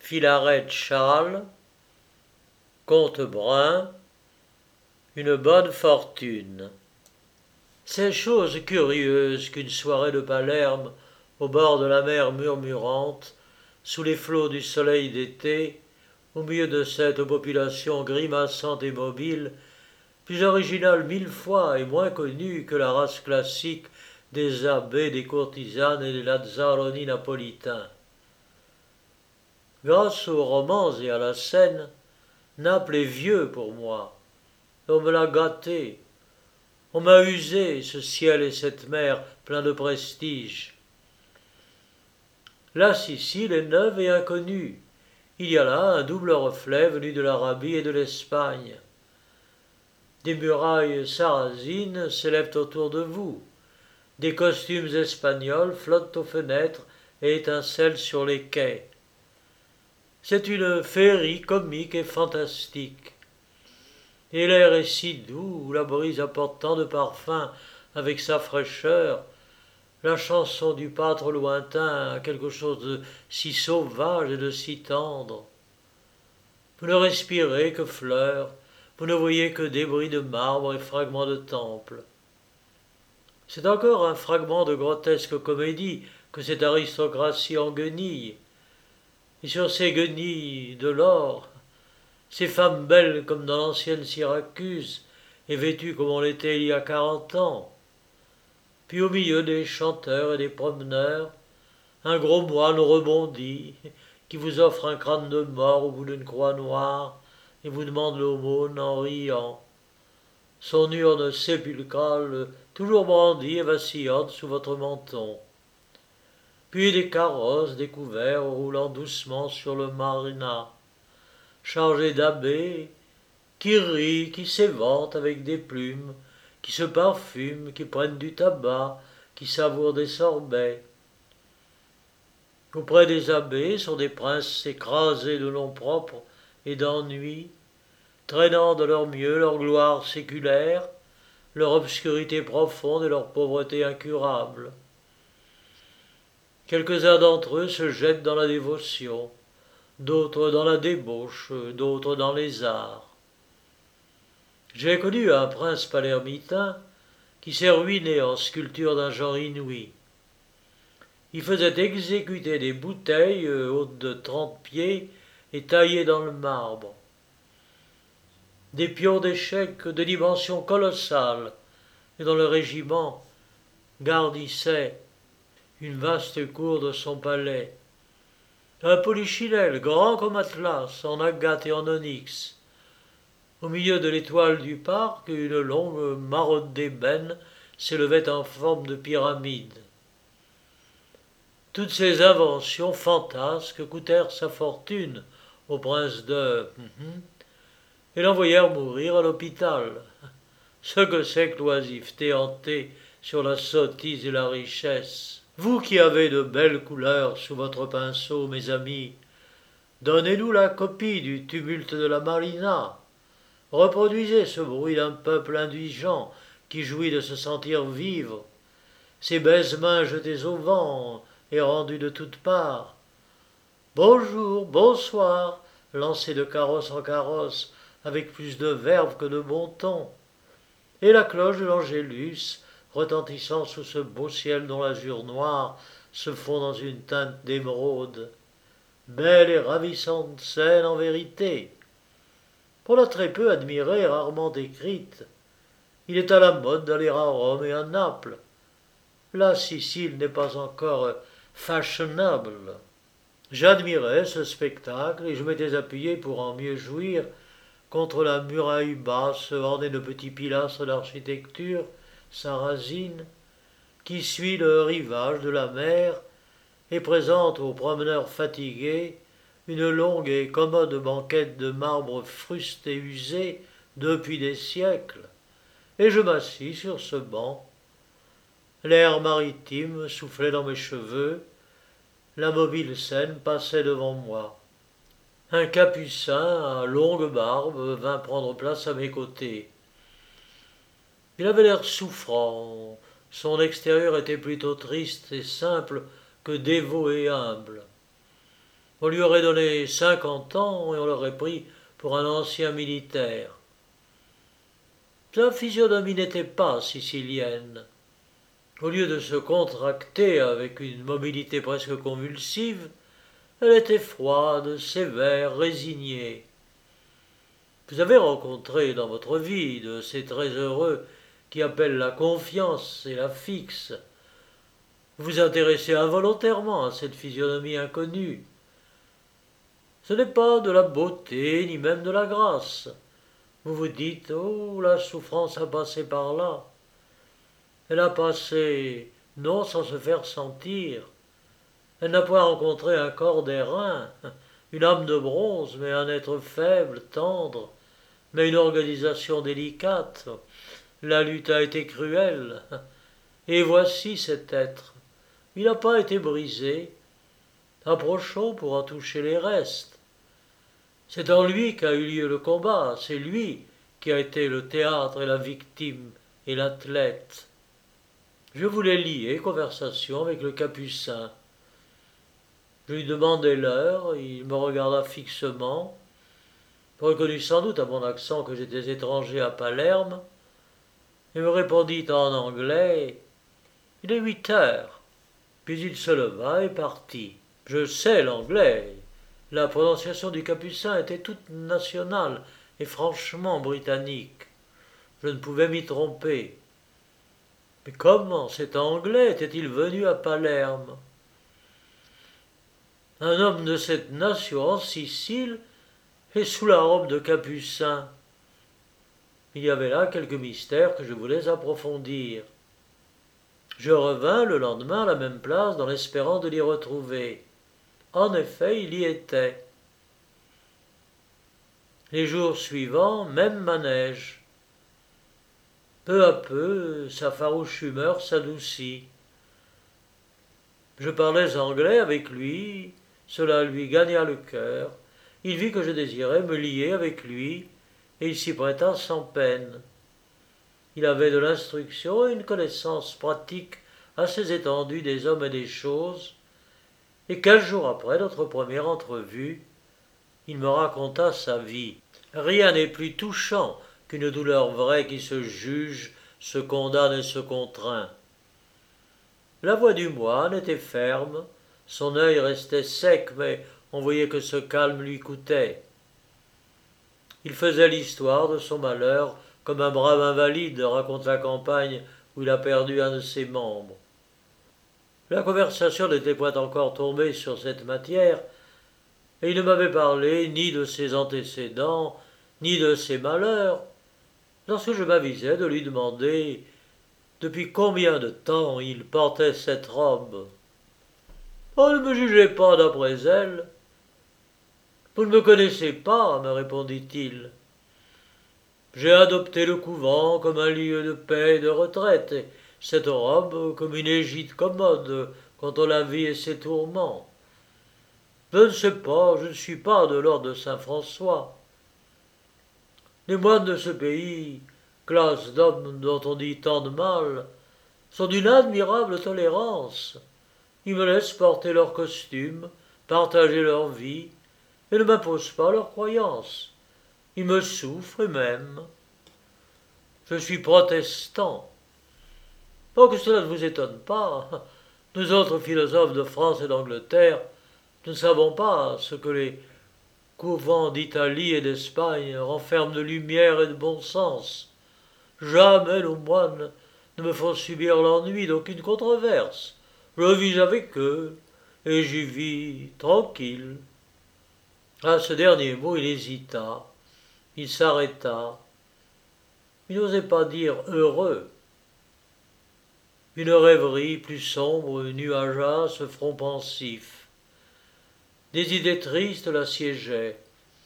Philarète Charles, comte Brun, une bonne fortune. C'est chose curieuse qu'une soirée de Palerme, au bord de la mer murmurante, sous les flots du soleil d'été, au milieu de cette population grimaçante et mobile, plus originale mille fois et moins connue que la race classique des abbés, des courtisanes et des lazzaroni napolitains. Grâce aux romans et à la scène, Naples est vieux pour moi. On me l'a gâté. On m'a usé, ce ciel et cette mer pleins de prestige. La Sicile est neuve et inconnue. Il y a là un double reflet venu de l'Arabie et de l'Espagne. Des murailles sarrasines s'élèvent autour de vous. Des costumes espagnols flottent aux fenêtres et étincellent sur les quais. C'est une féerie comique et fantastique. Et l'air est si doux, la brise apporte tant de parfums avec sa fraîcheur, la chanson du pâtre lointain a quelque chose de si sauvage et de si tendre. Vous ne respirez que fleurs, vous ne voyez que débris de marbre et fragments de temples. C'est encore un fragment de grotesque comédie que cette aristocratie en guenille. Et sur ces guenilles de l'or, ces femmes belles comme dans l'ancienne Syracuse, et vêtues comme on l'était il y a 40 ans. Puis au milieu des chanteurs et des promeneurs, un gros moine rebondit, qui vous offre un crâne de mort au bout d'une croix noire, et vous demande l'aumône en riant. Son urne sépulcrale, toujours brandie et vacillante sous votre menton. Puis des carrosses découverts roulant doucement sur le Marina, chargés d'abbés, qui rient, qui s'éventent avec des plumes, qui se parfument, qui prennent du tabac, qui savourent des sorbets. Auprès des abbés sont des princes écrasés de noms propres et d'ennui, traînant de leur mieux leur gloire séculaire, leur obscurité profonde et leur pauvreté incurable. Quelques-uns d'entre eux se jettent dans la dévotion, d'autres dans la débauche, d'autres dans les arts. J'ai connu un prince palermitain qui s'est ruiné en sculpture d'un genre inouï. Il faisait exécuter des bouteilles hautes de 30 pieds et taillées dans le marbre. Des pions d'échecs de dimensions colossales, et dont le régiment gardissait une vaste cour de son palais. Un polichinelle grand comme Atlas, en agate et en onyx. Au milieu de l'étoile du parc, une longue marotte d'ébène s'élevait en forme de pyramide. Toutes ces inventions fantasques coûtèrent sa fortune au prince de... et l'envoyèrent mourir à l'hôpital. Ce que c'est que l'oisiveté hantée sur la sottise et la richesse. Vous qui avez de belles couleurs sous votre pinceau, mes amis, donnez-nous la copie du tumulte de la Marina. Reproduisez ce bruit d'un peuple indigent qui jouit de se sentir vivre, ces baise-mains jetées au vent et rendues de toutes parts. Bonjour, bonsoir, lancés de carrosse en carrosse, avec plus de verve que de bon ton. Et la cloche de l'Angélus, retentissant sous ce beau ciel dont l'azur noir se fond dans une teinte d'émeraude. Belle et ravissante scène en vérité. Pour la très peu admirée, rarement décrite, il est à la mode d'aller à Rome et à Naples. La Sicile n'est pas encore fashionable. J'admirais ce spectacle et je m'étais appuyé pour en mieux jouir contre la muraille basse ornée de petits pilastres d'architecture sarrasine qui suit le rivage de la mer et présente aux promeneurs fatigués une longue et commode banquette de marbre fruste et usé depuis des siècles, et je m'assis sur ce banc. L'air maritime soufflait dans mes cheveux, la mobile Seine passait devant moi. Un capucin à longue barbe vint prendre place à mes côtés. Il avait l'air souffrant, son extérieur était plutôt triste et simple que dévot et humble. On lui aurait donné 50 ans et on l'aurait pris pour un ancien militaire. Sa physionomie n'était pas sicilienne. Au lieu de se contracter avec une mobilité presque convulsive, elle était froide, sévère, résignée. Vous avez rencontré dans votre vie de ces très heureux qui appellent la confiance et la fixe. Vous vous intéressez involontairement à cette physionomie inconnue. Ce n'est pas de la beauté, ni même de la grâce. Vous vous dites, oh, la souffrance a passé par là. Elle a passé, non sans se faire sentir. Elle n'a pas rencontré un corps d'airain, une âme de bronze, mais un être faible, tendre, mais une organisation délicate. La lutte a été cruelle. Et voici cet être. Il n'a pas été brisé. Approchons pour en toucher les restes. C'est en lui qu'a eu lieu le combat, c'est lui qui a été le théâtre et la victime et l'athlète. Je voulais lier conversation avec le capucin. Je lui demandai l'heure, il me regarda fixement, reconnut sans doute à mon accent que j'étais étranger à Palerme, et me répondit en anglais « Il est 8 heures ». Puis il se leva et partit. Je sais l'anglais. La prononciation du capucin était toute nationale et franchement britannique. Je ne pouvais m'y tromper. Mais comment cet anglais était-il venu à Palerme? Un homme de cette nation en Sicile et sous la robe de capucin. Il y avait là quelques mystères que je voulais approfondir. Je revins le lendemain à la même place dans l'espérance de l'y retrouver. En effet, il y était. Les jours suivants, même manège. Peu à peu, sa farouche humeur s'adoucit. Je parlais anglais avec lui, cela lui gagna le cœur. Il vit que je désirais me lier avec lui, et il s'y prêta sans peine. Il avait de l'instruction et une connaissance pratique assez étendue des hommes et des choses, et 15 jours après notre première entrevue, il me raconta sa vie. Rien n'est plus touchant qu'une douleur vraie qui se juge, se condamne et se contraint. La voix du moine était ferme, son œil restait sec, mais on voyait que ce calme lui coûtait. Il faisait l'histoire de son malheur comme un brave invalide raconte la campagne où il a perdu un de ses membres. La conversation n'était point encore tombée sur cette matière, et il ne m'avait parlé ni de ses antécédents, ni de ses malheurs, lorsque je m'avisai de lui demander depuis combien de temps il portait cette robe. Oh, ne me jugez pas d'après elle. Vous ne me connaissez pas, me répondit-il. J'ai adopté le couvent comme un lieu de paix et de retraite, et cette robe comme une égide commode contre la vie et ses tourments. Je ne sais pas, je ne suis pas de l'ordre de Saint-François. Les moines de ce pays, classe d'hommes dont on dit tant de mal, sont d'une admirable tolérance. Ils me laissent porter leur costume, partager leur vie, et ne m'imposent pas leurs croyances. Ils me souffrent et m'aiment. Je suis protestant. Oh, que cela ne vous étonne pas. Nous autres philosophes de France et d'Angleterre, nous ne savons pas ce que les couvents d'Italie et d'Espagne renferment de lumière et de bon sens. Jamais nos moines ne me font subir l'ennui d'aucune controverse. Je vis avec eux, et j'y vis tranquille. À ce dernier mot, il hésita. Il s'arrêta. Il n'osait pas dire heureux. Une rêverie plus sombre nuagea ce front pensif. Des idées tristes l'assiégeaient.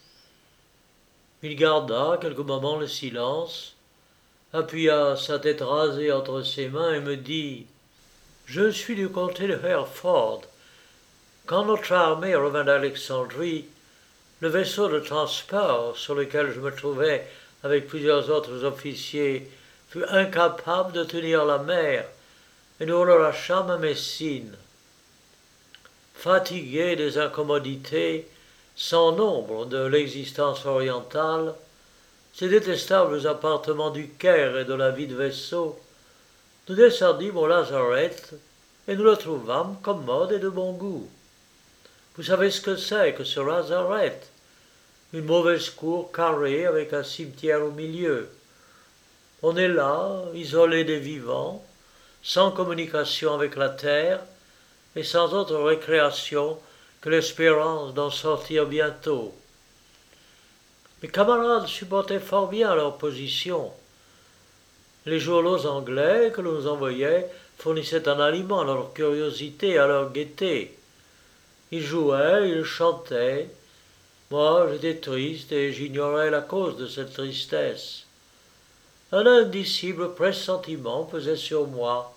Il garda quelques moments le silence, appuya sa tête rasée entre ses mains et me dit « Je suis du comté de Hereford. Quand notre armée revint d'Alexandrie, le vaisseau de transport sur lequel je me trouvais avec plusieurs autres officiers fut incapable de tenir la mer et nous relâchâmes à Messine. fatigué des incommodités sans nombre de l'existence orientale, ces détestables appartements du Caire et de la vie de vaisseau, nous descendîmes au Lazareth et nous le trouvâmes commode et de bon goût. Vous savez ce que c'est que ce Lazareth? Une mauvaise cour carrée avec un cimetière au milieu. On est là, isolé des vivants, sans communication avec la terre et sans autre récréation que l'espérance d'en sortir bientôt. Mes camarades supportaient fort bien leur position. Les journaux anglais que l'on nous envoyait fournissaient un aliment à leur curiosité et à leur gaieté. Ils jouaient, ils chantaient. Moi, j'étais triste et j'ignorais la cause de cette tristesse. Un indicible pressentiment pesait sur moi.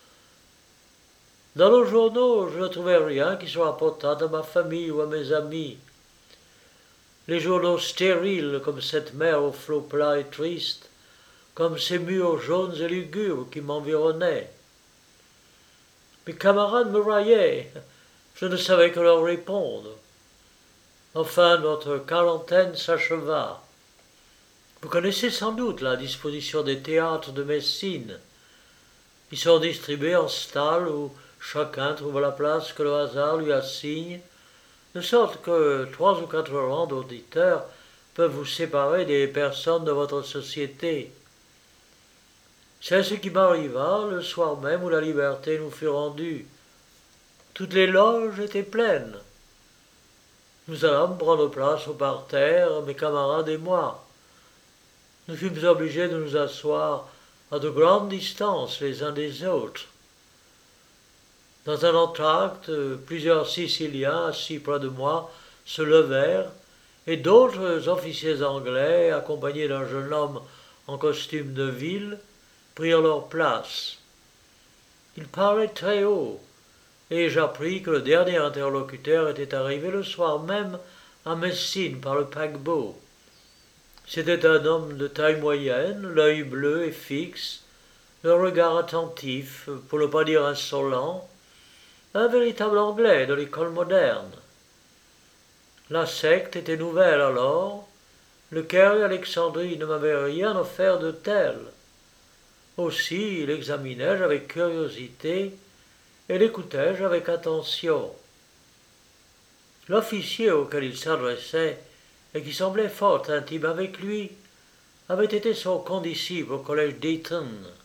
Dans nos journaux, je ne trouvais rien qui se rapportât à ma famille ou à mes amis. Les journaux stériles comme cette mer aux flots plats et tristes, comme ces murs jaunes et lugubres qui m'environnaient. Mes camarades me raillaient, je ne savais que leur répondre. Enfin, notre quarantaine s'acheva. Vous connaissez sans doute la disposition des théâtres de Messine. Ils sont distribués en stalles où chacun trouve la place que le hasard lui assigne, de sorte que 3 ou 4 rangs d'auditeurs peuvent vous séparer des personnes de votre société. C'est ce qui m'arriva le soir même où la liberté nous fut rendue. Toutes les loges étaient pleines. Nous allâmes prendre place au parterre, mes camarades et moi. Nous fûmes obligés de nous asseoir à de grandes distances les uns des autres. Dans un entr'acte, plusieurs Siciliens assis près de moi se levèrent et d'autres officiers anglais, accompagnés d'un jeune homme en costume de ville, prirent leur place. Ils parlaient très haut, et j'appris que le dernier interlocuteur était arrivé le soir même à Messine par le paquebot. C'était un homme de taille moyenne, l'œil bleu et fixe, le regard attentif, pour ne pas dire insolent, un véritable Anglais de l'école moderne. La secte était nouvelle alors, le Caire et Alexandrie ne m'avaient rien offert de tel. Aussi l'examinai-je avec curiosité et l'écoutai-je avec attention. L'officier auquel il s'adressait, et qui semblait fort intime avec lui, avait été son condisciple au collège d'Eton.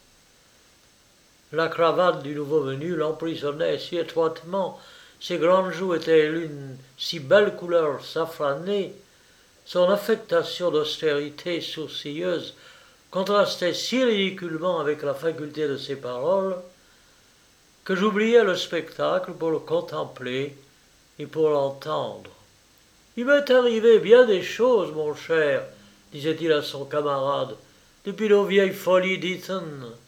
La cravate du nouveau venu l'emprisonnait si étroitement, ses grandes joues étaient l'une si belle couleur safranée, son affectation d'austérité sourcilleuse contrastait si ridiculement avec la faculté de ses paroles, que j'oubliais le spectacle pour le contempler et pour l'entendre. « Il m'est arrivé bien des choses, mon cher, disait-il à son camarade, depuis nos vieilles folies d'Eton.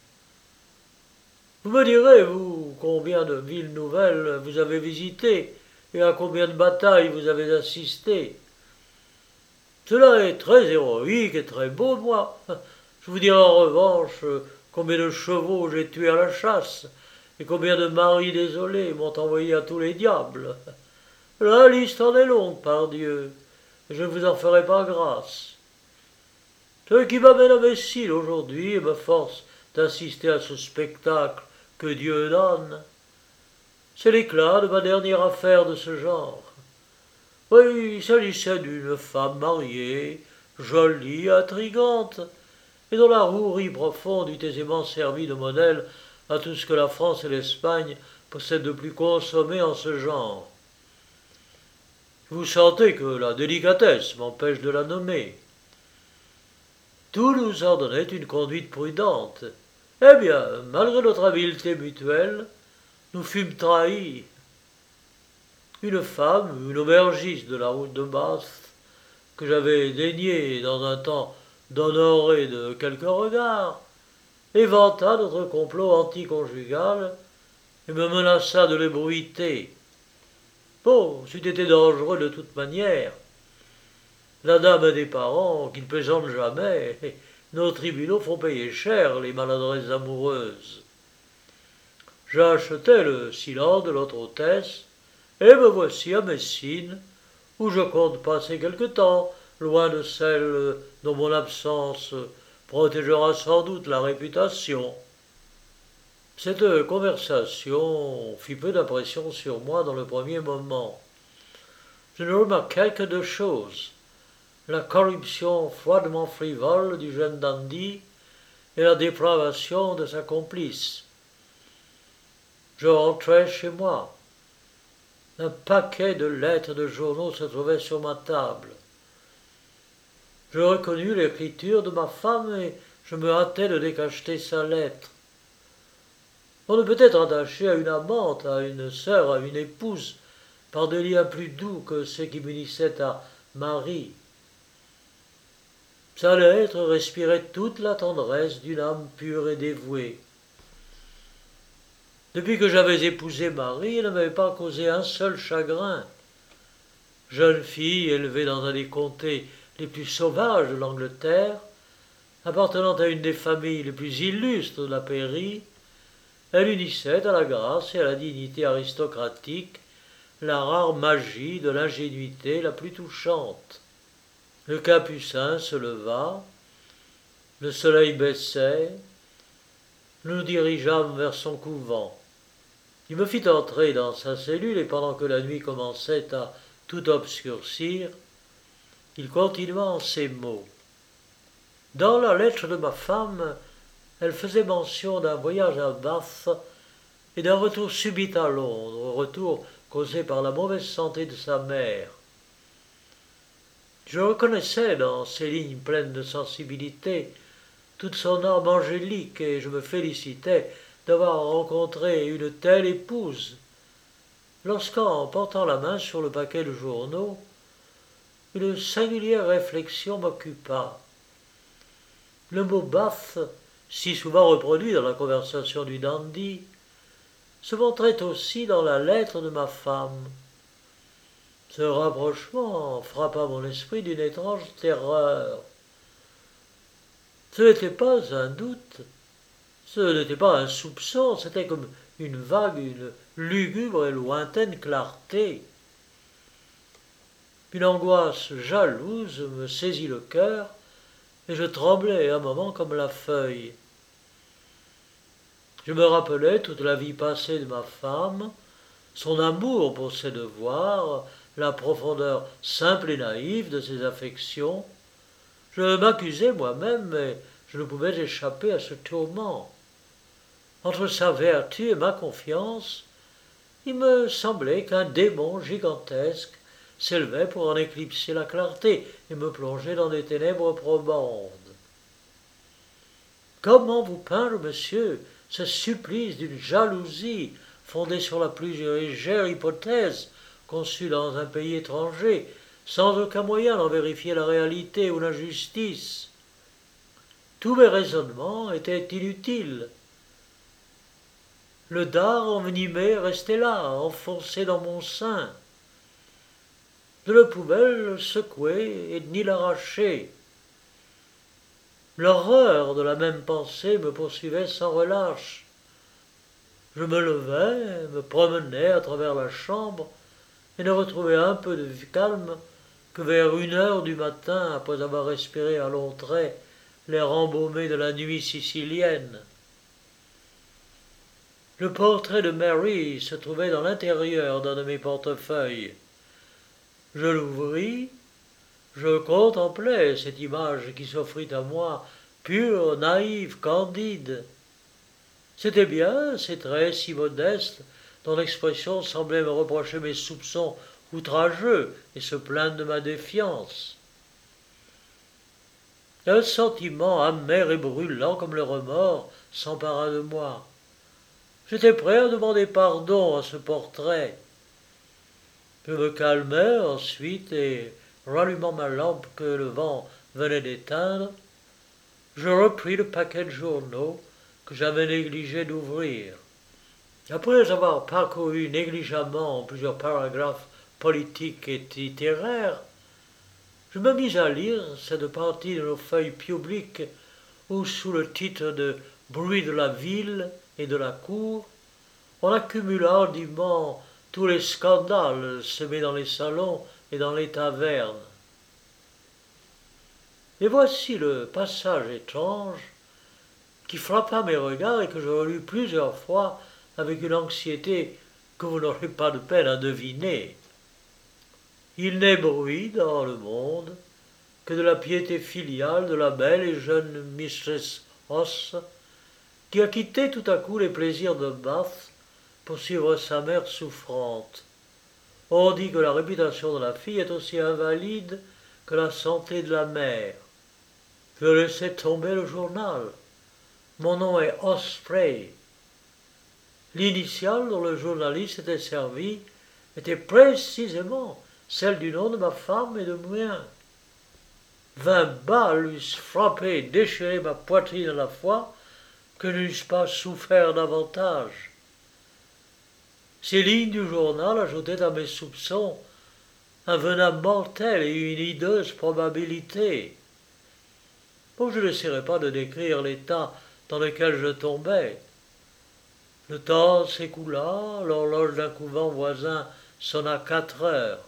Vous me direz, vous, combien de villes nouvelles vous avez visitées et à combien de batailles vous avez assisté. Cela est très héroïque et très beau, moi. Je vous dirai en revanche combien de chevaux j'ai tués à la chasse et combien de maris désolés m'ont envoyé à tous les diables. La liste en est longue, pardieu, et je ne vous en ferai pas grâce. Ce qui m'amène à Messine aujourd'hui et me force d'assister à ce spectacle que Dieu donne, c'est l'éclat de ma dernière affaire de ce genre. Oui, il s'agissait d'une femme mariée, jolie, intrigante, et dont la rouerie profonde eût aisément servi de modèle à tout ce que la France et l'Espagne possèdent de plus consommé en ce genre. Vous sentez que la délicatesse m'empêche de la nommer. Tout nous ordonnait une conduite prudente. Eh bien, malgré notre habileté mutuelle, nous fûmes trahis. Une femme, une aubergiste de la route de Bath, que j'avais daigné dans un temps d'honorer de quelques regards, éventa notre complot anticonjugal et me menaça de l'ébruiter. Bon, c'eût été dangereux de toute manière. La dame a des parents qui ne plaisantent jamais. Nos tribunaux font payer cher les maladresses amoureuses. J'achetai le silence de l'autre hôtesse Et me voici à Messine, où je compte passer quelque temps, loin de celle dont mon absence protégera sans doute la réputation. Cette conversation fit peu d'impression sur moi dans le premier moment. Je ne remarquai que deux choses: la corruption froidement frivole du jeune dandy et la dépravation de sa complice. Je rentrai chez moi. Un paquet de lettres de journaux se trouvait sur ma table. Je reconnus l'écriture de ma femme et je me hâtai de décacheter sa lettre. On ne peut être attaché à une amante, à une sœur, à une épouse, par des liens plus doux que ceux qui m'unissaient à Marie. Sa lettre respirait toute la tendresse d'une âme pure et dévouée. Depuis que j'avais épousé Marie, elle ne m'avait pas causé un seul chagrin. Jeune fille élevée dans un des comtés les plus sauvages de l'Angleterre, appartenant à une des familles les plus illustres de la pairie, elle unissait à la grâce et à la dignité aristocratique la rare magie de l'ingénuité la plus touchante. Le Capucin se leva, le soleil baissait, nous nous dirigeâmes vers son couvent. Il me fit entrer dans sa cellule et pendant que la nuit commençait à tout obscurcir, il continua en ces mots. Dans la lettre de ma femme, elle faisait mention d'un voyage à Bath et d'un retour subit à Londres, retour causé par la mauvaise santé de sa mère. Je reconnaissais dans ces lignes pleines de sensibilité toute son âme angélique et je me félicitais d'avoir rencontré une telle épouse, lorsqu'en portant la main sur le paquet de journaux, une singulière réflexion m'occupa. Le mot Bath, si souvent reproduit dans la conversation du dandy, se montrait aussi dans la lettre de ma femme. Ce rapprochement frappa mon esprit d'une étrange terreur. Ce n'était pas un doute, ce n'était pas un soupçon, c'était comme une vague, une lugubre et lointaine clarté. Une angoisse jalouse me saisit le cœur, et je tremblai un moment comme la feuille. Je me rappelais toute la vie passée de ma femme, son amour pour ses devoirs, la profondeur simple et naïve de ses affections. Je m'accusais moi-même, mais je ne pouvais échapper à ce tourment. Entre sa vertu et ma confiance, il me semblait qu'un démon gigantesque s'élevait pour en éclipser la clarté et me plonger dans des ténèbres probandes. Comment vous peindre, monsieur, ce supplice d'une jalousie fondée sur la plus légère hypothèse conçue dans un pays étranger, sans aucun moyen d'en vérifier la réalité ou la justice? Tous mes raisonnements étaient inutiles. Le dard envenimé restait là, enfoncé dans mon sein. Je ne pouvais le secouer et ni l'arracher. L'horreur de la même pensée me poursuivait sans relâche. Je me levais, me promenais à travers la chambre et ne retrouvais un peu de calme que vers 1 heure du matin, après avoir respiré à longs traits l'air embaumé de la nuit sicilienne. Le portrait de Mary se trouvait dans l'intérieur d'un de mes portefeuilles. Je l'ouvris, je contemplai cette image qui s'offrit à moi, pure, naïve, candide. C'était bien ces traits si modestes dont l'expression semblait me reprocher mes soupçons outrageux et se plaindre de ma défiance. Un sentiment amer et brûlant comme le remords s'empara de moi. J'étais prêt à demander pardon à ce portrait. Je me calmai ensuite et, rallumant ma lampe que le vent venait d'éteindre, je repris le paquet de journaux que j'avais négligé d'ouvrir. Après avoir parcouru négligemment plusieurs paragraphes politiques et littéraires, je me mis à lire cette partie de nos feuilles publiques où, sous le titre de « Bruit de la ville » et de la cour, on accumula hardiment tous les scandales semés dans les salons et dans les tavernes. Et voici le passage étrange qui frappa mes regards et que je relus plusieurs fois avec une anxiété que vous n'aurez pas de peine à deviner. Il n'est bruit dans le monde que de la piété filiale de la belle et jeune Mistress Ross, qui a quitté tout à coup les plaisirs de Bath pour suivre sa mère souffrante. On dit que la réputation de la fille est aussi invalide que la santé de la mère. Je laissai tomber le journal. Mon nom est Osprey. L'initiale dont le journaliste était servi était précisément celle du nom de ma femme et de mien. 20 balles eussent frappé et déchiré ma poitrine à la fois que je n'eusse pas souffert davantage. Ces lignes du journal ajoutaient à mes soupçons un venin mortel et une hideuse probabilité. Bon, je n'essaierai pas de décrire l'état dans lequel je tombai. Le temps s'écoula, l'horloge d'un couvent voisin sonna 4 heures.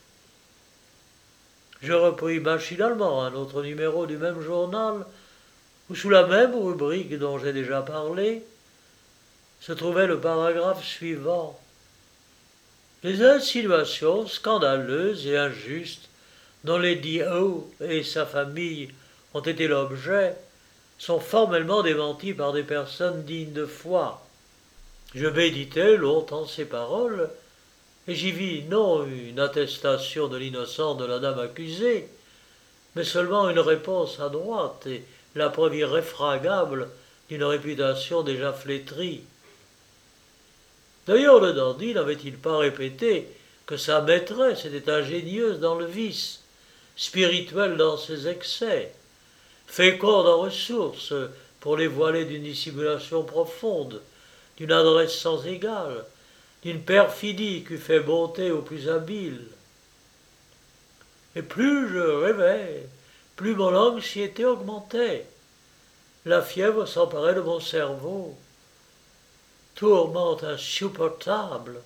Je repris machinalement un autre numéro du même journal, où sous la même rubrique dont j'ai déjà parlé, se trouvait le paragraphe suivant. Les insinuations scandaleuses et injustes dont Lady O et sa famille ont été l'objet sont formellement démenties par des personnes dignes de foi. Je méditai longtemps ces paroles, et j'y vis non une attestation de l'innocence de la dame accusée, mais seulement une réponse adroite et la preuve irréfragable d'une réputation déjà flétrie. D'ailleurs, le dandy n'avait-il pas répété que sa maîtresse était ingénieuse dans le vice, spirituelle dans ses excès, féconde en ressources pour les voiler d'une dissimulation profonde, d'une adresse sans égale, d'une perfidie qui fait bonté aux plus habiles. Et plus je rêvais, plus mon anxiété augmentait. La fièvre s'emparait de mon cerveau. Tourment insupportable.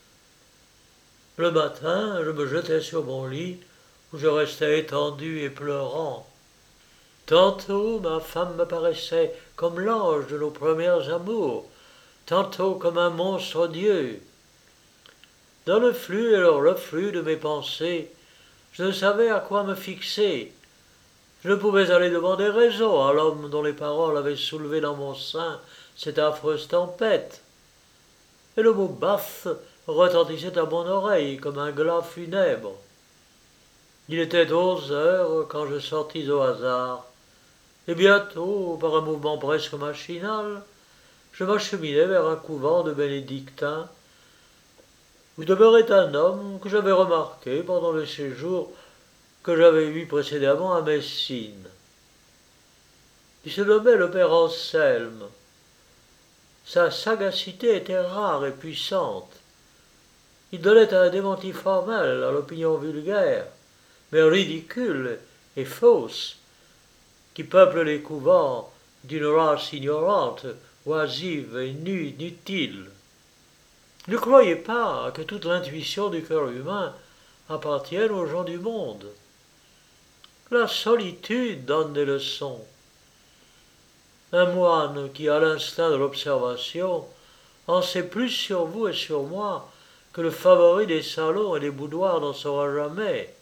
Le matin, je me jetai sur mon lit, où je restais étendu et pleurant. Tantôt ma femme me paraissait comme l'ange de nos premiers amours, tantôt comme un monstre Dieu. Dans le flux et le reflux de mes pensées, je ne savais à quoi me fixer. Je ne pouvais aller demander raison à l'homme dont les paroles avaient soulevé dans mon sein cette affreuse tempête. Et le mot Bath retentissait à mon oreille comme un glas funèbre. Il était 11 heures quand je sortis au hasard, et bientôt, par un mouvement presque machinal, je m'acheminai vers un couvent de bénédictins, où demeurait un homme que j'avais remarqué pendant le séjour que j'avais eu précédemment à Messine. Il se nommait le père Anselme. Sa sagacité était rare et puissante. Il donnait un démenti formel à l'opinion vulgaire, mais ridicule et fausse, qui peuple les couvents d'une race ignorante, oisive et inutile. Ne croyez pas que toute l'intuition du cœur humain appartienne aux gens du monde. La solitude donne des leçons. Un moine qui a l'instinct de l'observation en sait plus sur vous et sur moi que le favori des salons et des boudoirs n'en saura jamais.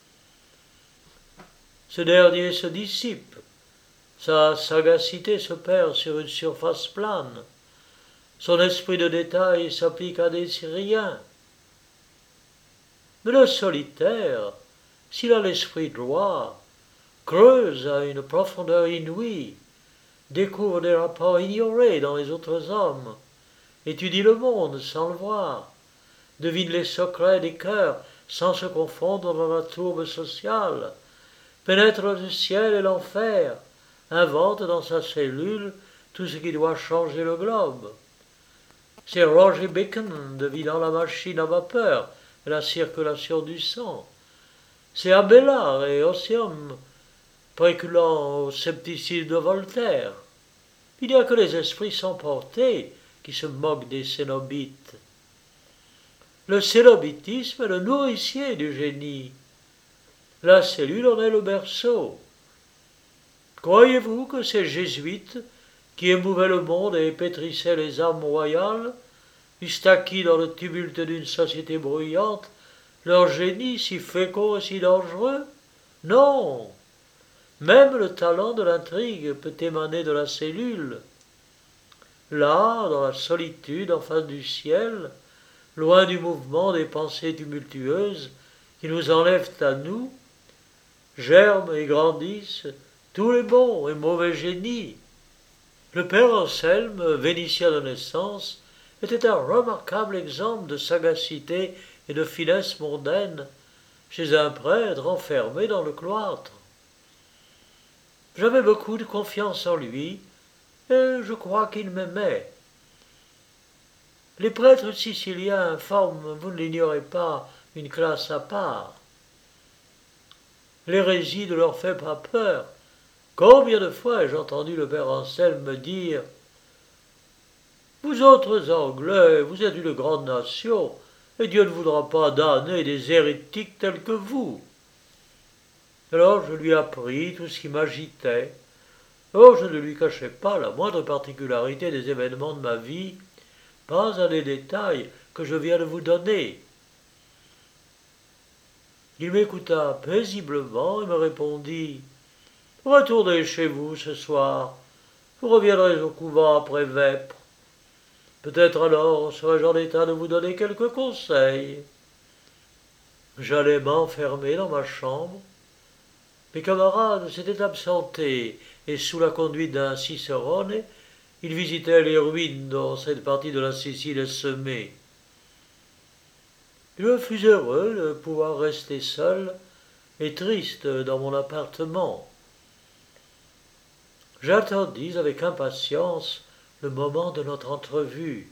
Ce dernier se dissipe, sa sagacité se perd sur une surface plane, son esprit de détail s'applique à des riens. Mais le solitaire, s'il a l'esprit droit, creuse à une profondeur inouïe, découvre des rapports ignorés dans les autres hommes, étudie le monde sans le voir, devine les secrets des cœurs sans se confondre dans la tourbe sociale, pénètre le ciel et l'enfer, invente dans sa cellule tout ce qui doit changer le globe. C'est Roger Bacon devinant la machine à vapeur et la circulation du sang. C'est Abélard et Ossium préculant au scepticisme de Voltaire. Il n'y a que les esprits sans portée qui se moquent des cénobites. Le cénobitisme est le nourricier du génie. La cellule en est le berceau. Croyez-vous que ces jésuites, qui émouvaient le monde et pétrissaient les âmes royales, eussent acquis dans le tumulte d'une société bruyante leur génie si fécond et si dangereux? Non. Même le talent de l'intrigue peut émaner de la cellule. Là, dans la solitude en face du ciel, loin du mouvement des pensées tumultueuses qui nous enlèvent à nous, germent et grandissent tous les bons et mauvais génies. Le père Anselme, vénitien de naissance, était un remarquable exemple de sagacité et de finesse mondaine chez un prêtre enfermé dans le cloître. J'avais beaucoup de confiance en lui, et je crois qu'il m'aimait. Les prêtres siciliens forment, vous ne l'ignorez pas, une classe à part. L'hérésie ne leur fait pas peur. Combien de fois ai-je entendu le père Anselme me dire « Vous autres Anglais, vous êtes une grande nation, et Dieu ne voudra pas damner des hérétiques tels que vous. » Alors je lui appris tout ce qui m'agitait. Oh, je ne lui cachais pas la moindre particularité des événements de ma vie, pas un des détails que je viens de vous donner. Il m'écouta paisiblement et me répondit « Retournez chez vous ce soir, vous reviendrez au couvent après vêpres. Peut-être alors serais-je en état de vous donner quelques conseils. » J'allais m'enfermer dans ma chambre. Mes camarades s'étaient absentés, et sous la conduite d'un cicerone, ils visitaient les ruines dont cette partie de la Sicile est semée. Je fus heureux de pouvoir rester seul et triste dans mon appartement. J'attendis avec impatience le moment de notre entrevue.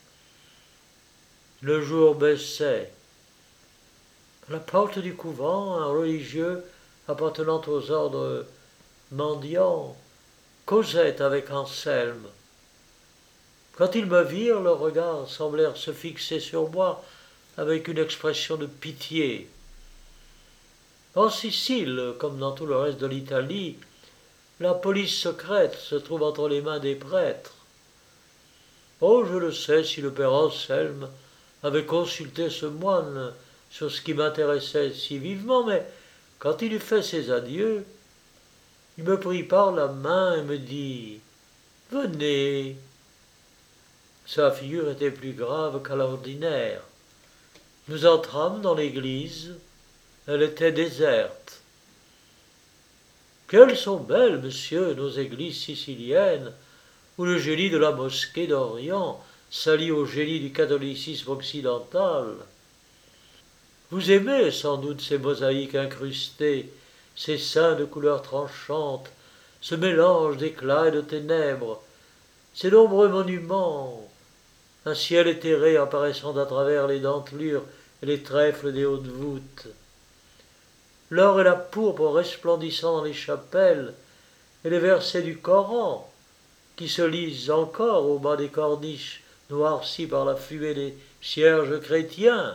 Le jour baissait. À la porte du couvent, un religieux appartenant aux ordres mendiants causait avec Anselme. Quand ils me virent, leurs regards semblèrent se fixer sur moi avec une expression de pitié. En Sicile, comme dans tout le reste de l'Italie, la police secrète se trouve entre les mains des prêtres. Oh, je ne sais si le père Anselme avait consulté ce moine sur ce qui m'intéressait si vivement, mais quand il eut fait ses adieux, il me prit par la main et me dit « Venez ». Sa figure était plus grave qu'à l'ordinaire. Nous entrâmes dans l'église. Elle était déserte. Quelles sont belles, monsieur, nos églises siciliennes, où le génie de la mosquée d'Orient s'allie au génie du catholicisme occidental. Vous aimez sans doute ces mosaïques incrustées, ces saints de couleurs tranchantes, ce mélange d'éclats et de ténèbres, ces nombreux monuments, un ciel éthéré apparaissant à travers les dentelures et les trèfles des hautes voûtes, l'or et la pourpre resplendissant dans les chapelles, et les versets du Coran, qui se lisent encore au bas des corniches noircies par la fumée des cierges chrétiens.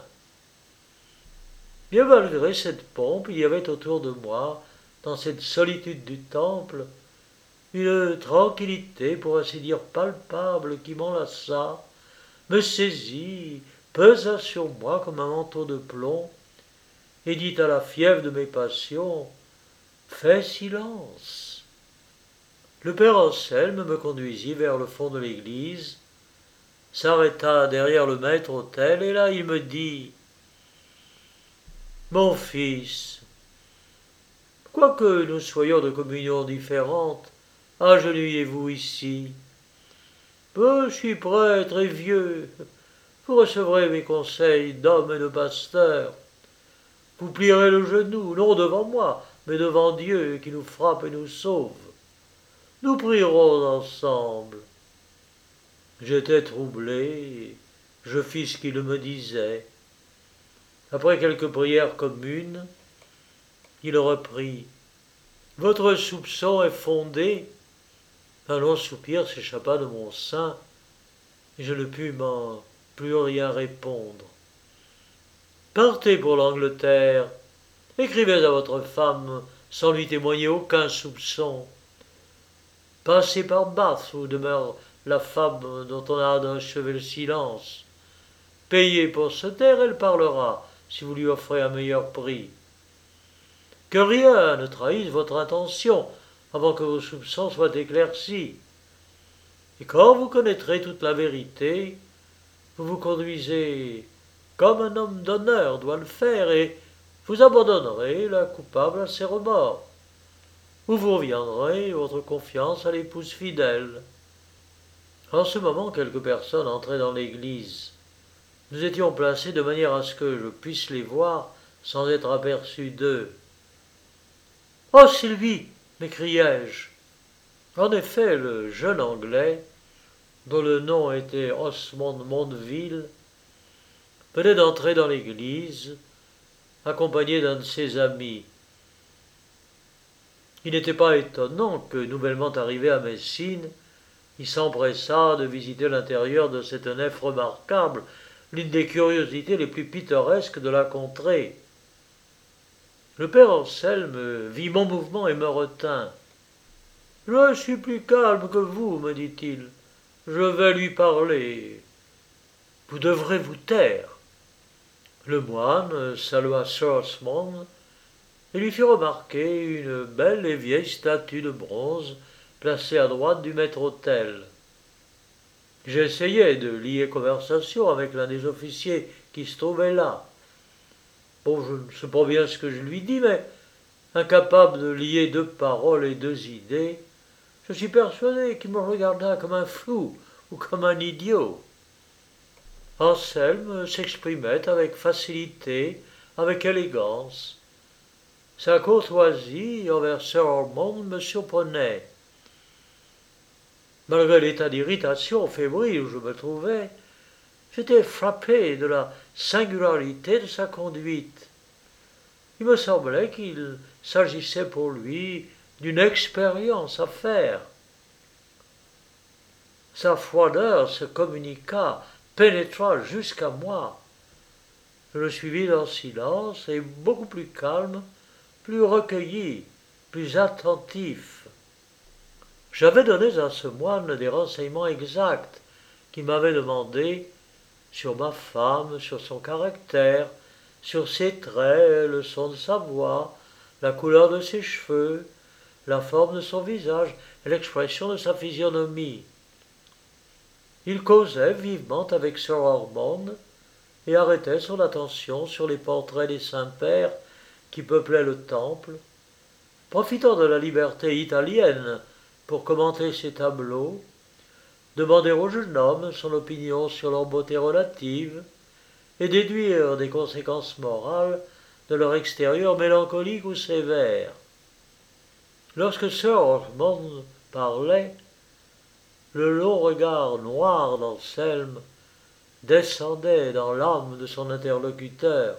Bien malgré cette pompe, il y avait autour de moi, dans cette solitude du temple, une tranquillité, pour ainsi dire palpable, qui m'enlaça, me saisit, pesa sur moi comme un manteau de plomb, et dit à la fièvre de mes passions « Fais silence !» Le père Anselme me conduisit vers le fond de l'église, s'arrêta derrière le maître-autel, et là il me dit « Mon fils, quoique nous soyons de communions différentes, agenouillez-vous ici. Je suis prêtre et vieux, vous recevrez mes conseils d'homme et de pasteur. Vous plierez le genou, non devant moi, mais devant Dieu qui nous frappe et nous sauve. Nous prierons ensemble. » J'étais troublé, je fis ce qu'il me disait. Après quelques prières communes, il reprit « Votre soupçon est fondé ?» Un long soupir s'échappa de mon sein, et je ne pus plus rien répondre. Partez pour l'Angleterre. Écrivez à votre femme sans lui témoigner aucun soupçon. Passez par Bath où demeure la femme dont on a d'achever le silence. Payez pour se taire, elle parlera, si vous lui offrez un meilleur prix. Que rien ne trahisse votre intention avant que vos soupçons soient éclaircis. Et quand vous connaîtrez toute la vérité, vous vous conduisez comme un homme d'honneur doit le faire et vous abandonnerez la coupable à ses remords. Ou vous reviendrez votre confiance à l'épouse fidèle. En ce moment, quelques personnes entraient dans l'église. Nous étions placés de manière à ce que je puisse les voir sans être aperçu d'eux. Oh, Sylvie, m'écriai-je. En effet, le jeune Anglais, dont le nom était Osmond Mondeville, venait d'entrer dans l'église, accompagné d'un de ses amis. Il n'était pas étonnant que, nouvellement arrivé à Messine, il s'empressa de visiter l'intérieur de cette nef remarquable, l'une des curiosités les plus pittoresques de la contrée. Le père Anselme vit mon mouvement et me retint. « Je suis plus calme que vous, me dit-il. Je vais lui parler. Vous devrez vous taire. » Le moine salua Sir Osmond et lui fit remarquer une belle et vieille statue de bronze placée à droite du maître-autel. J'essayai de lier conversation avec l'un des officiers qui se trouvait là. Bon, je ne sais pas bien ce que je lui dis, mais incapable de lier deux paroles et deux idées, je suis persuadé qu'il me regarda comme un fou ou comme un idiot. Anselme s'exprimait avec facilité, avec élégance. Sa courtoisie envers Sir Ormond me surprenait. Malgré l'état d'irritation fébrile où je me trouvais, j'étais frappé de la singularité de sa conduite. Il me semblait qu'il s'agissait pour lui d'une expérience à faire. Sa froideur se communiqua, pénétra jusqu'à moi. Je le suivis dans silence et beaucoup plus calme, plus recueilli, plus attentif. J'avais donné à ce moine des renseignements exacts qu'il m'avait demandés sur ma femme, sur son caractère, sur ses traits, le son de sa voix, la couleur de ses cheveux, la forme de son visage et l'expression de sa physionomie. Il causait vivement avec Sir Ormond et arrêtait son attention sur les portraits des saints-pères qui peuplaient le temple, profitant de la liberté italienne pour commenter ces tableaux, demander au jeune homme son opinion sur leur beauté relative et déduire des conséquences morales de leur extérieur mélancolique ou sévère. Lorsque Sir Ormond parlait, le long regard noir d'Anselme descendait dans l'âme de son interlocuteur.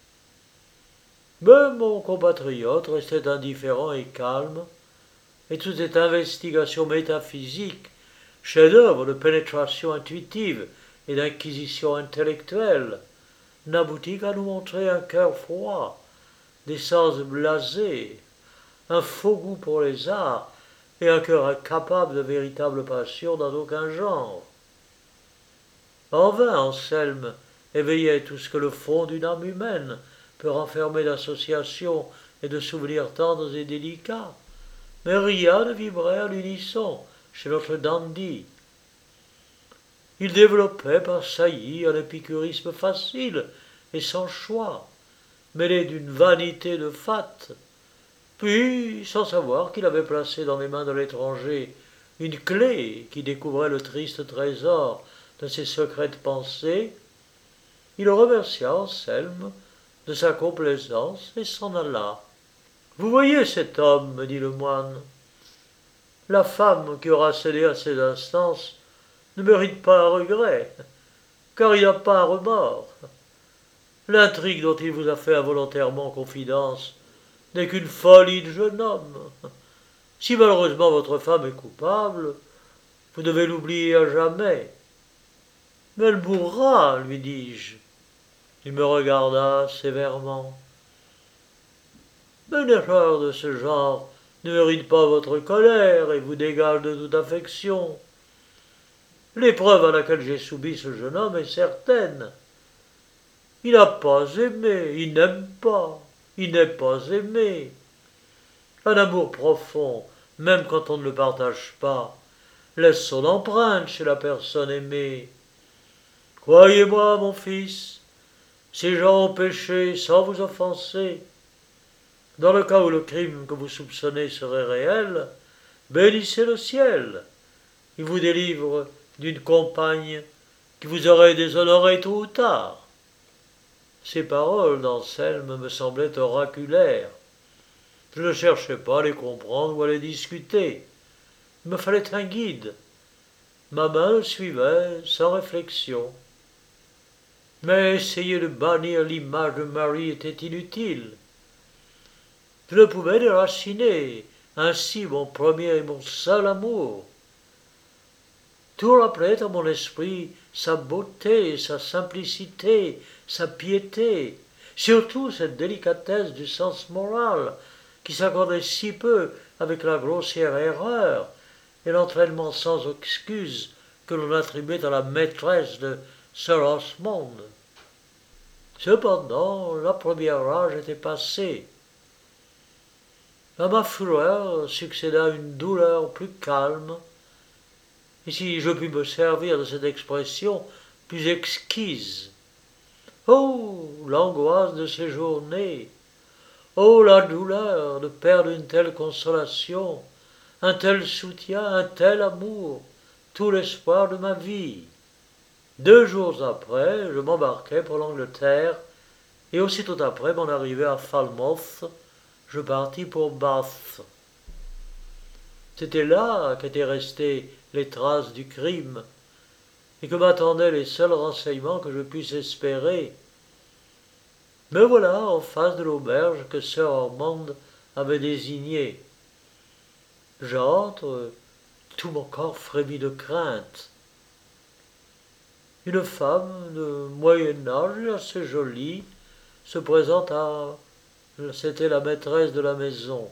Mais mon compatriote restait indifférent et calme, et toute cette investigation métaphysique, chef-d'œuvre de pénétration intuitive et d'inquisition intellectuelle, n'aboutit qu'à nous montrer un cœur froid, des sens blasés, un faux goût pour les arts et un cœur incapable de véritable passion dans aucun genre. En vain, Anselme éveillait tout ce que le fond d'une âme humaine peut renfermer d'associations et de souvenirs tendres et délicats, mais rien ne vibrait à l'unisson chez notre dandy. Il développait par saillies un épicurisme facile et sans choix, mêlé d'une vanité de fat, puis, sans savoir qu'il avait placé dans les mains de l'étranger une clé qui découvrait le triste trésor de ses secrètes pensées, il remercia Anselme de sa complaisance et s'en alla. « Vous voyez cet homme, me dit le moine. La femme qui aura cédé à ses instances ne mérite pas un regret, car il n'a pas un remords. L'intrigue dont il vous a fait involontairement confidence n'est qu'une folie de jeune homme. Si malheureusement votre femme est coupable, vous devez l'oublier à jamais. Mais elle mourra, lui dis-je. Il me regarda sévèrement. Mais une erreur de ce genre ne mérite pas votre colère et vous dégage de toute affection. L'épreuve à laquelle j'ai soumis ce jeune homme est certaine. Il n'a pas aimé, il n'aime pas, il n'est pas aimé. Un amour profond, même quand on ne le partage pas, laisse son empreinte chez la personne aimée. Croyez-moi, mon fils, ces gens ont péché sans vous offenser. Dans le cas où le crime que vous soupçonnez serait réel, bénissez le ciel. Il vous délivre d'une compagne qui vous aurait déshonoré tôt ou tard. Ces paroles d'Anselme me semblaient oraculaires. Je ne cherchais pas à les comprendre ou à les discuter. Il me fallait un guide. Ma main le suivait sans réflexion. Mais essayer de bannir l'image de Marie était inutile. Je ne pouvais déraciner ainsi mon premier et mon seul amour. Tout rappelait à mon esprit sa beauté, sa simplicité, sa piété, surtout cette délicatesse du sens moral qui s'accordait si peu avec la grossière erreur et l'entraînement sans excuse que l'on attribuait à la maîtresse de Sir Osmond. Cependant, la première rage était passée. À ma fureur succéda une douleur plus calme, et si je puis me servir de cette expression, plus exquise. Oh, l'angoisse de ces journées! Oh, la douleur de perdre une telle consolation, un tel soutien, un tel amour, tout l'espoir de ma vie! 2 jours après, je m'embarquai pour l'Angleterre, et aussitôt après mon arrivée à Falmouth, je partis pour Bath. C'était là qu'étaient restées les traces du crime, et que m'attendaient les seuls renseignements que je pusse espérer. Me voilà en face de l'auberge que Sir Ormond avait désignée. J'entre, tout mon corps frémit de crainte. Une femme de moyen âge, assez jolie, se présenta. C'était la maîtresse de la maison.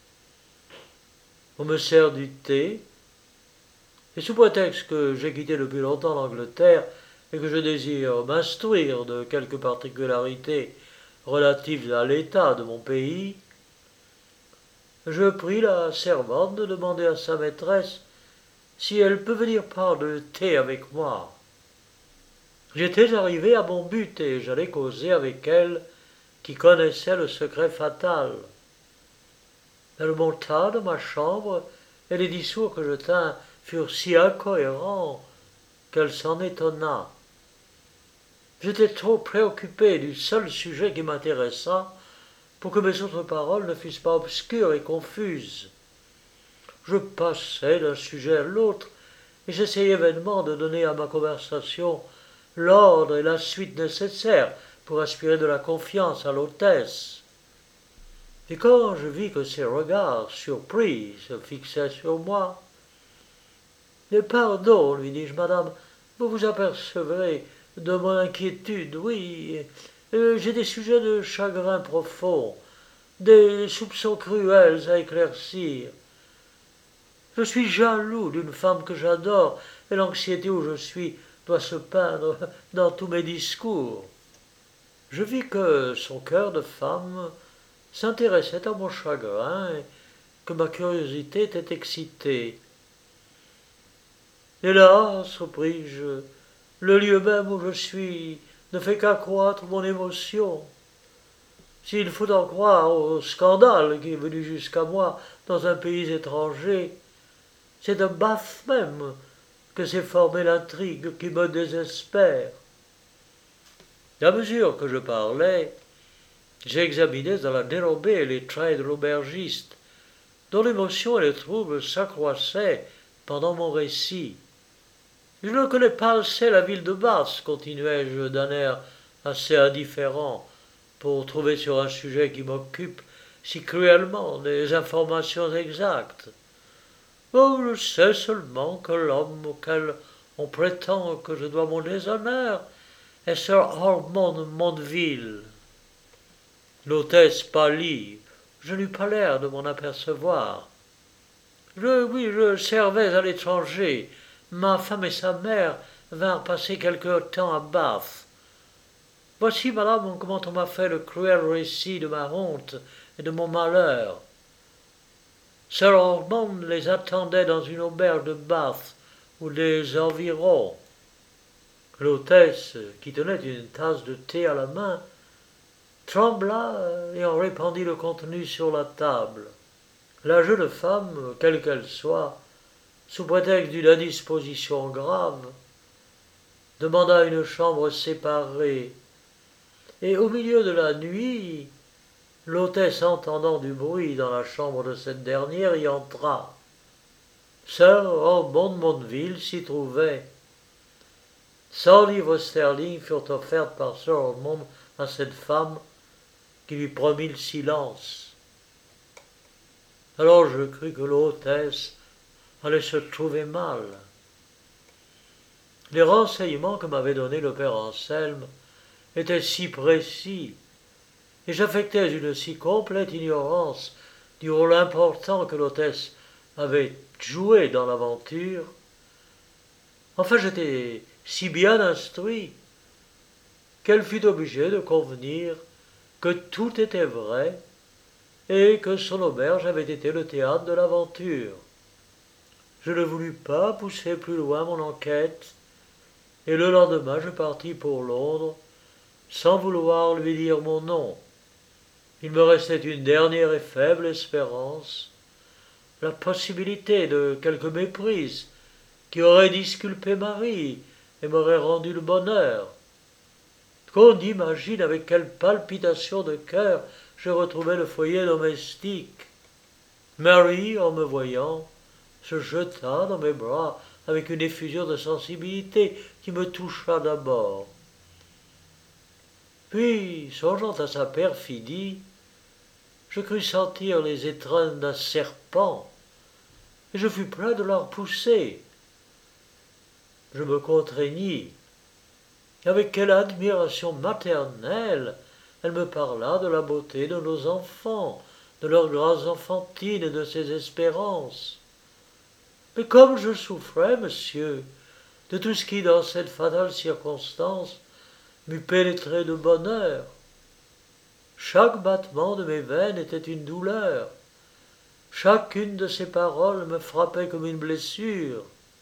On me sert du thé, et sous prétexte que j'ai quitté depuis longtemps l'Angleterre et que je désire m'instruire de quelques particularités relatives à l'état de mon pays, je prie la servante de demander à sa maîtresse si elle peut venir prendre le thé avec moi. J'étais arrivé à mon but et j'allais causer avec elle qui connaissait le secret fatal. Elle monta dans ma chambre et les discours que je tins furent si incohérents qu'elle s'en étonna. J'étais trop préoccupé du seul sujet qui m'intéressa pour que mes autres paroles ne fussent pas obscures et confuses. Je passais d'un sujet à l'autre et j'essayais vainement de donner à ma conversation l'ordre et la suite nécessaires pour inspirer de la confiance à l'hôtesse. Et quand je vis que ses regards surpris se fixaient sur moi, « Pardon, lui dis-je, madame, vous vous apercevrez de mon inquiétude, oui. J'ai des sujets de chagrin profond, des soupçons cruels à éclaircir. Je suis jaloux d'une femme que j'adore, et l'anxiété où je suis doit se peindre dans tous mes discours. » Je vis que son cœur de femme s'intéressait à mon chagrin et que ma curiosité était excitée. « Hélas, repris-je, le lieu même où je suis ne fait qu'accroître mon émotion. S'il faut en croire au scandale qui est venu jusqu'à moi dans un pays étranger, c'est de Bath même que s'est formée l'intrigue qui me désespère. » À mesure que je parlais, j'examinais dans la dérobée les traits de l'aubergiste, dont l'émotion et le trouble s'accroissaient pendant mon récit. « Je ne connais pas assez la ville de Bath, continuai-je d'un air assez indifférent, pour trouver sur un sujet qui m'occupe si cruellement des informations exactes. Oh, je sais seulement que l'homme auquel on prétend que je dois mon déshonneur est Sir Ormond Mondeville. L'hôtesse pâlit. Je n'eus pas l'air de m'en apercevoir. Oui, je servais à l'étranger. Ma femme et sa mère vinrent passer quelque temps à Bath. Voici, madame, comment on m'a fait le cruel récit de ma honte et de mon malheur. Sir Ormond les attendait dans une auberge de Bath ou des environs. L'hôtesse, qui tenait une tasse de thé à la main, trembla et en répandit le contenu sur la table. La jeune femme, quelle qu'elle soit, sous prétexte d'une indisposition grave, demanda une chambre séparée, et au milieu de la nuit, l'hôtesse, entendant du bruit dans la chambre de cette dernière, y entra. Sir Ormond Mondeville s'y trouvait. 100 livres sterling furent offertes par Sir Ormond à cette femme, qui lui promit le silence. Alors je crus que l'hôtesse allait se trouver mal. Les renseignements que m'avait donnés le père Anselme étaient si précis, et j'affectais une si complète ignorance du rôle important que l'hôtesse avait joué dans l'aventure. Enfin, j'étais si bien instruit qu'elle fut obligée de convenir que tout était vrai et que son auberge avait été le théâtre de l'aventure. Je ne voulus pas pousser plus loin mon enquête, et le lendemain je partis pour Londres sans vouloir lui dire mon nom. Il me restait une dernière et faible espérance, la possibilité de quelque méprise qui aurait disculpé Marie et m'aurait rendu le bonheur. Qu'on imagine avec quelle palpitation de cœur je retrouvai le foyer domestique. Marie, en me voyant, se jeta dans mes bras avec une effusion de sensibilité qui me toucha d'abord. Puis, songeant à sa perfidie, je crus sentir les étreintes d'un serpent, et je fus près de la repousser. Je me contraignis. Avec quelle admiration maternelle elle me parla de la beauté de nos enfants, de leurs grâces enfantines et de ses espérances. Mais comme je souffrais, monsieur, de tout ce qui, dans cette fatale circonstance, m'eût pénétré de bonheur. Chaque battement de mes veines était une douleur. Chacune de ses paroles me frappait comme une blessure.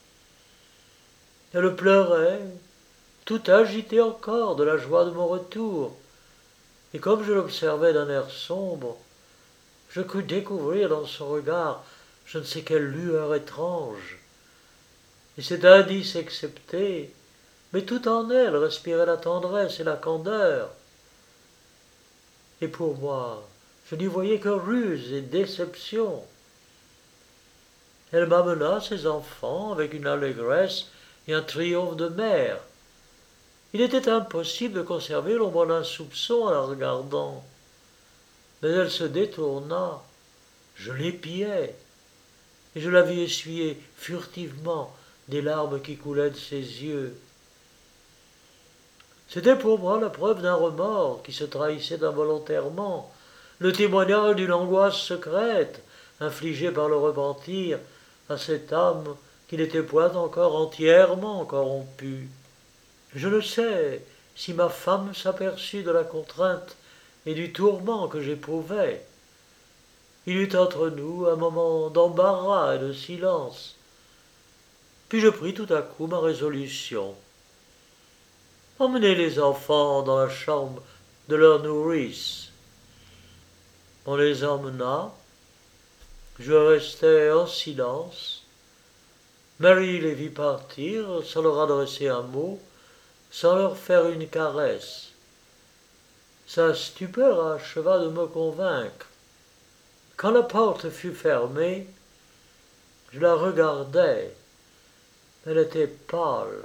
Elle pleurait, tout agitée encore de la joie de mon retour, et comme je l'observais d'un air sombre, je crus découvrir dans son regard je ne sais quelle lueur étrange. Et cet indice excepté, mais tout en elle respirait la tendresse et la candeur. Et pour moi, je n'y voyais que ruse et déception. Elle m'amena ses enfants avec une allégresse et un triomphe de mère. Il était impossible de conserver l'ombre d'un soupçon en la regardant. Mais elle se détourna, je l'épiai, et je la vis essuyer furtivement des larmes qui coulaient de ses yeux. C'était pour moi la preuve d'un remords qui se trahissait involontairement, le témoignage d'une angoisse secrète infligée par le repentir à cette âme qui n'était point encore entièrement corrompue. Je ne sais si ma femme s'aperçut de la contrainte et du tourment que j'éprouvais. Il y eut entre nous un moment d'embarras et de silence. Puis je pris tout à coup ma résolution. Emmenez les enfants dans la chambre de leur nourrice. On les emmena. Je restai en silence. Marie les vit partir sans leur adresser un mot, sans leur faire une caresse. Sa stupeur acheva de me convaincre. Quand la porte fut fermée, je la regardai. Elle était pâle.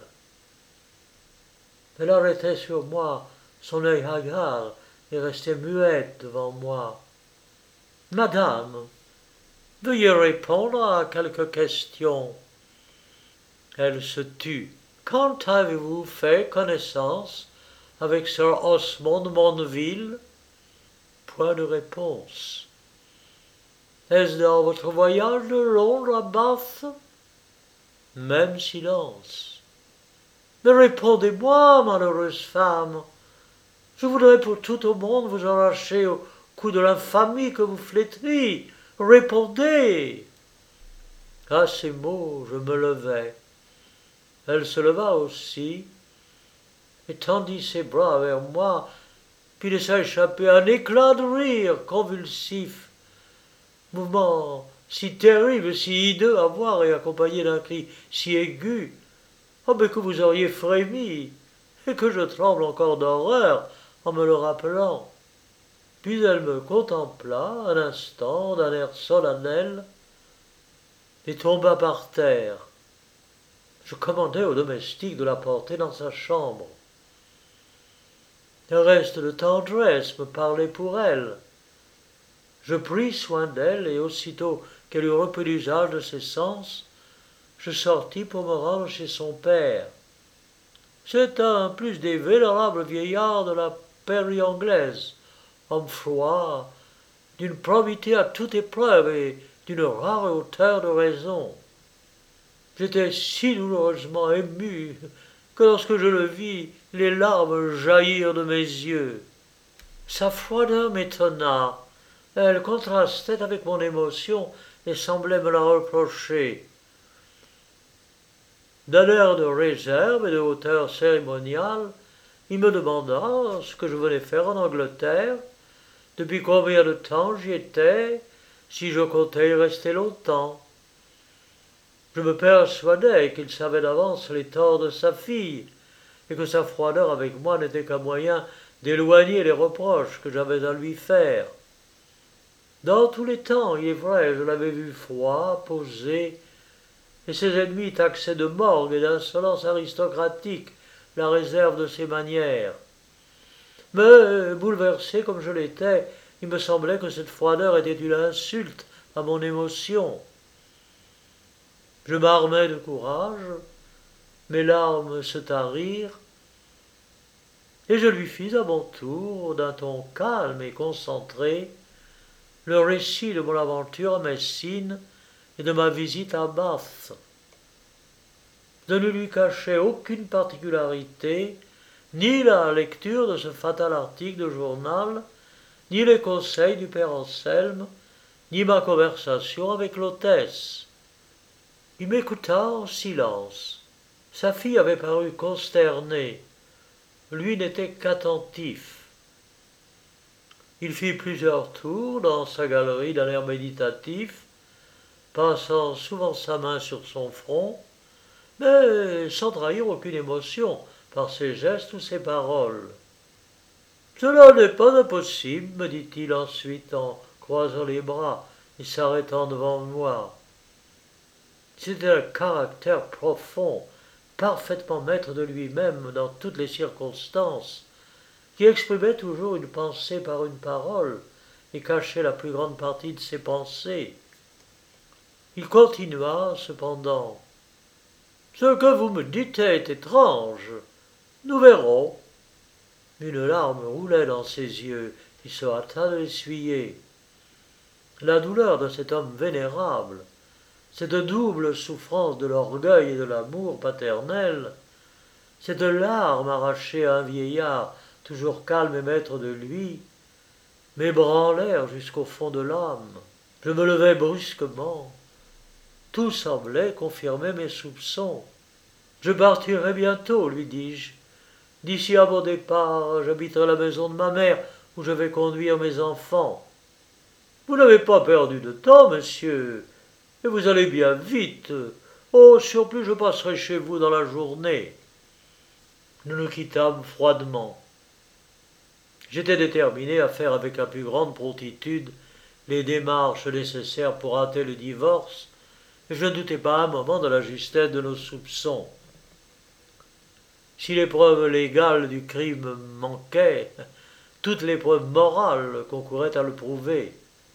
Elle arrêtait sur moi son œil hagard et restait muette devant moi. « Madame, veuillez répondre à quelques questions. » Elle se tut. « Quand avez-vous fait connaissance avec Sir Osmond Mandeville? Point de réponse. Est-ce dans votre voyage de Londres à Bath? Même silence. Mais répondez-moi, malheureuse femme. Je voudrais pour tout au monde vous arracher au coup de l'infamie que vous flétris. Répondez. À ces mots, je me levai. Elle se leva aussi, et tendit ses bras vers moi, puis laissa échapper un éclat de rire convulsif, mouvement si terrible, si hideux à voir et accompagné d'un cri si aigu, oh, mais que vous auriez frémi, et que je tremble encore d'horreur en me le rappelant. Puis elle me contempla un instant d'un air solennel et tomba par terre. Je commandai au domestique de la porter dans sa chambre. Un reste de tendresse me parlait pour elle. Je pris soin d'elle, et aussitôt qu'elle eut repris l'usage de ses sens, je sortis pour me rendre chez son père. C'est un plus des vénérables vieillards de la pairie anglaise, homme froid, d'une probité à toute épreuve et d'une rare hauteur de raison. J'étais si douloureusement ému que lorsque je le vis, les larmes jaillirent de mes yeux. Sa froideur m'étonna. Elle contrastait avec mon émotion et semblait me la reprocher. D'un air de réserve et de hauteur cérémoniale, il me demanda ce que je venais faire en Angleterre, depuis combien de temps j'y étais, si je comptais y rester longtemps. Je me persuadai qu'il savait d'avance les torts de sa fille, et que sa froideur avec moi n'était qu'un moyen d'éloigner les reproches que j'avais à lui faire. Dans tous les temps, il est vrai, je l'avais vu froid, posé, et ses ennemis taxaient de morgue et d'insolence aristocratique la réserve de ses manières. Mais, bouleversé comme je l'étais, il me semblait que cette froideur était une insulte à mon émotion. Je m'armai de courage, mes larmes se tarirent, et je lui fis à mon tour, d'un ton calme et concentré, le récit de mon aventure à Messine et de ma visite à Bath. Je ne lui cachai aucune particularité, ni la lecture de ce fatal article de journal, ni les conseils du père Anselme, ni ma conversation avec l'hôtesse. Il m'écouta en silence. Sa fille avait paru consternée. Lui n'était qu'attentif. Il fit plusieurs tours dans sa galerie d'un air méditatif, passant souvent sa main sur son front, mais sans trahir aucune émotion par ses gestes ou ses paroles. « Cela n'est pas impossible, me dit-il ensuite en croisant les bras et s'arrêtant devant moi. C'était un caractère profond, parfaitement maître de lui-même dans toutes les circonstances, qui exprimait toujours une pensée par une parole et cachait la plus grande partie de ses pensées. Il continua cependant. « Ce que vous me dites est étrange. Nous verrons. » Une larme roulait dans ses yeux. Il se hâta de l'essuyer. La douleur de cet homme vénérable, cette double souffrance de l'orgueil et de l'amour paternel, cette larme arrachée à un vieillard toujours calme et maître de lui, m'ébranlèrent jusqu'au fond de l'âme. Je me levai brusquement. Tout semblait confirmer mes soupçons. « Je partirai bientôt, lui dis-je. D'ici à mon départ, j'habiterai la maison de ma mère, où je vais conduire mes enfants. Vous n'avez pas perdu de temps, monsieur, et vous allez bien vite. Au surplus, je passerai chez vous dans la journée. » Nous nous quittâmes froidement. J'étais déterminé à faire avec la plus grande promptitude les démarches nécessaires pour hâter le divorce, et je ne doutais pas un moment de la justesse de nos soupçons. Si les preuves légales du crime manquaient, toutes les preuves morales concouraient à le prouver.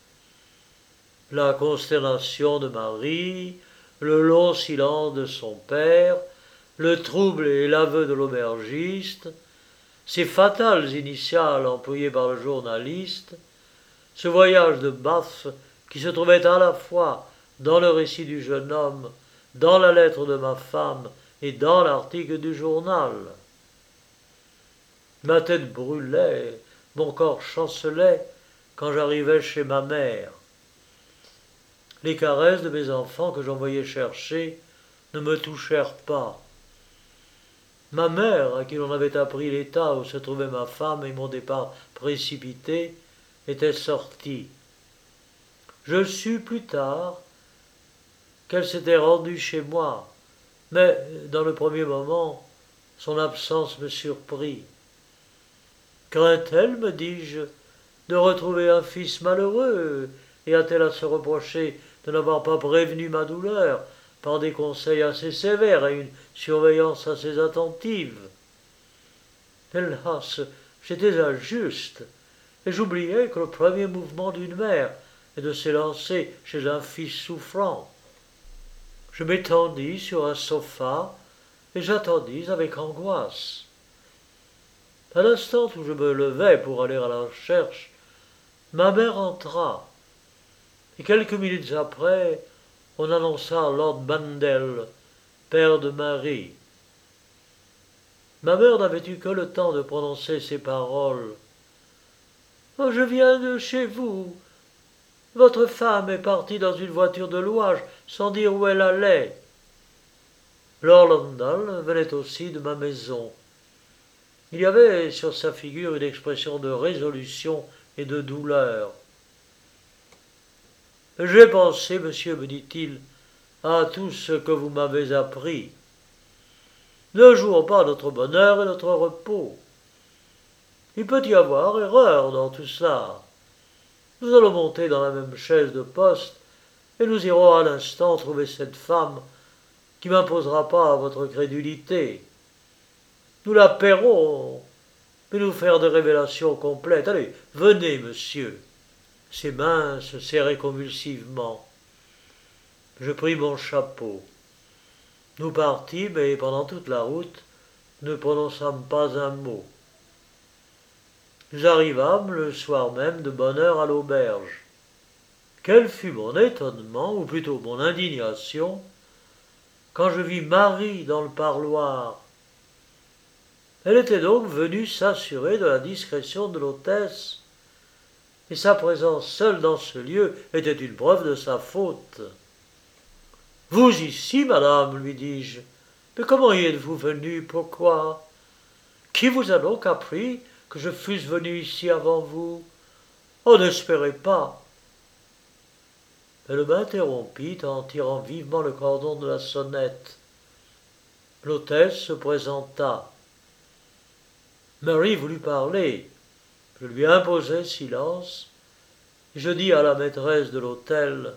La consternation de Marie, le long silence de son père, le trouble et l'aveu de l'aubergiste, ces fatales initiales employées par le journaliste, ce voyage de Bath qui se trouvait à la fois dans le récit du jeune homme, dans la lettre de ma femme et dans l'article du journal. Ma tête brûlait, mon corps chancelait quand j'arrivai chez ma mère. Les caresses de mes enfants que j'envoyais chercher ne me touchèrent pas. Ma mère, à qui l'on avait appris l'état où se trouvait ma femme et mon départ précipité, était sortie. Je sus plus tard qu'elle s'était rendue chez moi, mais dans le premier moment, son absence me surprit. Craint-elle, me dis-je, de retrouver un fils malheureux, et a-t-elle à se reprocher de n'avoir pas prévenu ma douleur par des conseils assez sévères et une surveillance assez attentive? Hélas, j'étais injuste, et j'oubliais que le premier mouvement d'une mère est de s'élancer chez un fils souffrant. Je m'étendis sur un sofa et j'attendis avec angoisse. À l'instant où je me levai pour aller à la recherche, ma mère entra, et quelques minutes après, on annonça Lord Bandel, père de Marie. Ma mère n'avait eu que le temps de prononcer ces paroles. « Oh, je viens de chez vous. Votre femme est partie dans une voiture de louage sans dire où elle allait. » Lord Landal venait aussi de ma maison. Il y avait sur sa figure une expression de résolution et de douleur. « J'ai pensé, monsieur, me dit-il, à tout ce que vous m'avez appris. Ne jouons pas notre bonheur et notre repos. Il peut y avoir erreur dans tout cela. Nous allons monter dans la même chaise de poste et nous irons à l'instant trouver cette femme qui m'imposera pas votre crédulité. Nous la paierons, mais nous faire des révélations complètes. Allez, venez, monsieur. » Ses mains se serraient convulsivement. Je pris mon chapeau. Nous partîmes et pendant toute la route, ne prononçâmes pas un mot. Nous arrivâmes le soir même de bonne heure à l'auberge. Quel fut mon étonnement, ou plutôt mon indignation, quand je vis Marie dans le parloir. Elle était donc venue s'assurer de la discrétion de l'hôtesse, et sa présence seule dans ce lieu était une preuve de sa faute. « Vous ici, madame, lui dis-je, mais comment y êtes-vous venue, pourquoi? Qui vous a donc appris que je fusse venu ici avant vous? Oh, n'espérez pas. » Elle m'interrompit en tirant vivement le cordon de la sonnette. L'hôtesse se présenta. Mary voulut parler. Je lui imposai silence, et je dis à la maîtresse de l'hôtel: